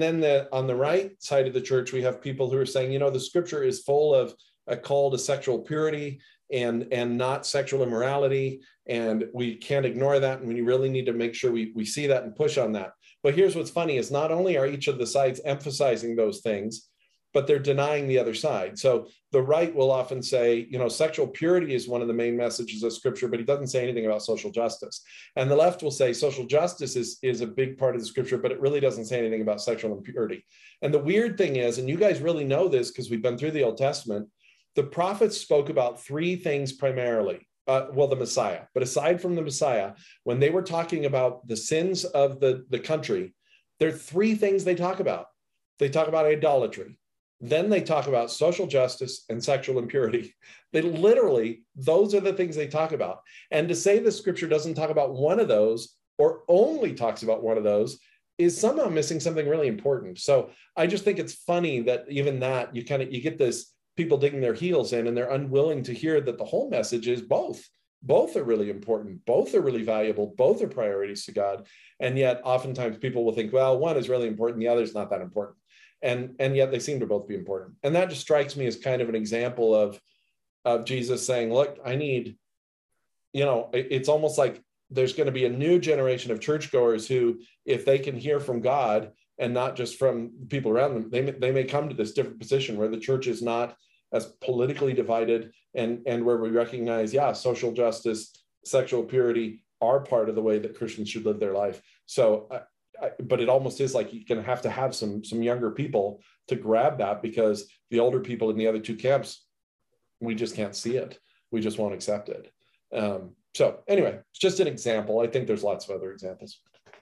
on the right side of the church, we have people who are saying, you know, the scripture is full of a call to sexual purity and not sexual immorality, and we can't ignore that, and we really need to make sure we see that and push on that. But here's what's funny is not only are each of the sides emphasizing those things, but they're denying the other side. So the right will often say, you know, sexual purity is one of the main messages of scripture, but he doesn't say anything about social justice. And the left will say social justice is a big part of the scripture, but it really doesn't say anything about sexual impurity. And the weird thing is, and you guys really know this because we've been through the Old Testament, the prophets spoke about three things primarily. The Messiah. But aside from the Messiah, when they were talking about the sins of the country, there are three things they talk about. They talk about idolatry. Then they talk about social justice and sexual impurity. They literally, those are the things they talk about. And to say the scripture doesn't talk about one of those or only talks about one of those is somehow missing something really important. So I just think it's funny that even that you get this people digging their heels in, and they're unwilling to hear that the whole message is both. Both are really important. Both are really valuable. Both are priorities to God. And yet oftentimes people will think, well, one is really important, the other is not that important. And yet they seem to both be important. And that just strikes me as kind of an example of Jesus saying, look, I need, you know, it's almost like there's going to be a new generation of churchgoers who, if they can hear from God and not just from people around them, they may come to this different position where the church is not as politically divided, and where we recognize, yeah, social justice, sexual purity are part of the way that Christians should live their life. So, but it almost is like you're going to have some younger people to grab that, because the older people in the other two camps, we just can't see it. We just won't accept it. So anyway, it's just an example. I think there's lots of other examples.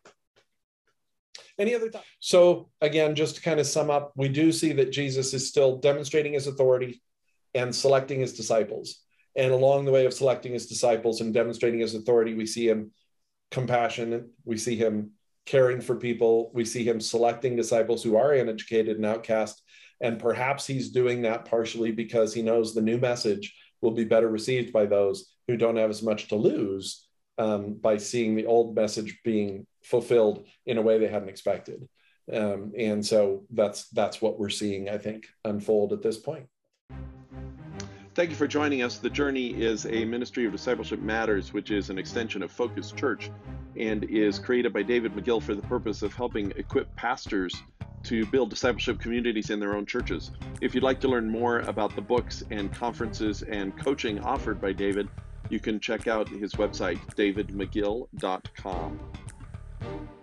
Any other thoughts? So again, just to kind of sum up, we do see that Jesus is still demonstrating his authority and selecting his disciples. And along the way of selecting his disciples and demonstrating his authority, we see him compassionate. We see him caring for people. We see him selecting disciples who are uneducated and outcast. And perhaps he's doing that partially because he knows the new message will be better received by those who don't have as much to lose by seeing the old message being fulfilled in a way they hadn't expected. And so that's what we're seeing, I think, unfold at this point. Thank you for joining us. The Journey is a ministry of Discipleship Matters, which is an extension of Focus Church and is created by David McGill for the purpose of helping equip pastors to build discipleship communities in their own churches. If you'd like to learn more about the books and conferences and coaching offered by David, you can check out his website, davidmcgill.com.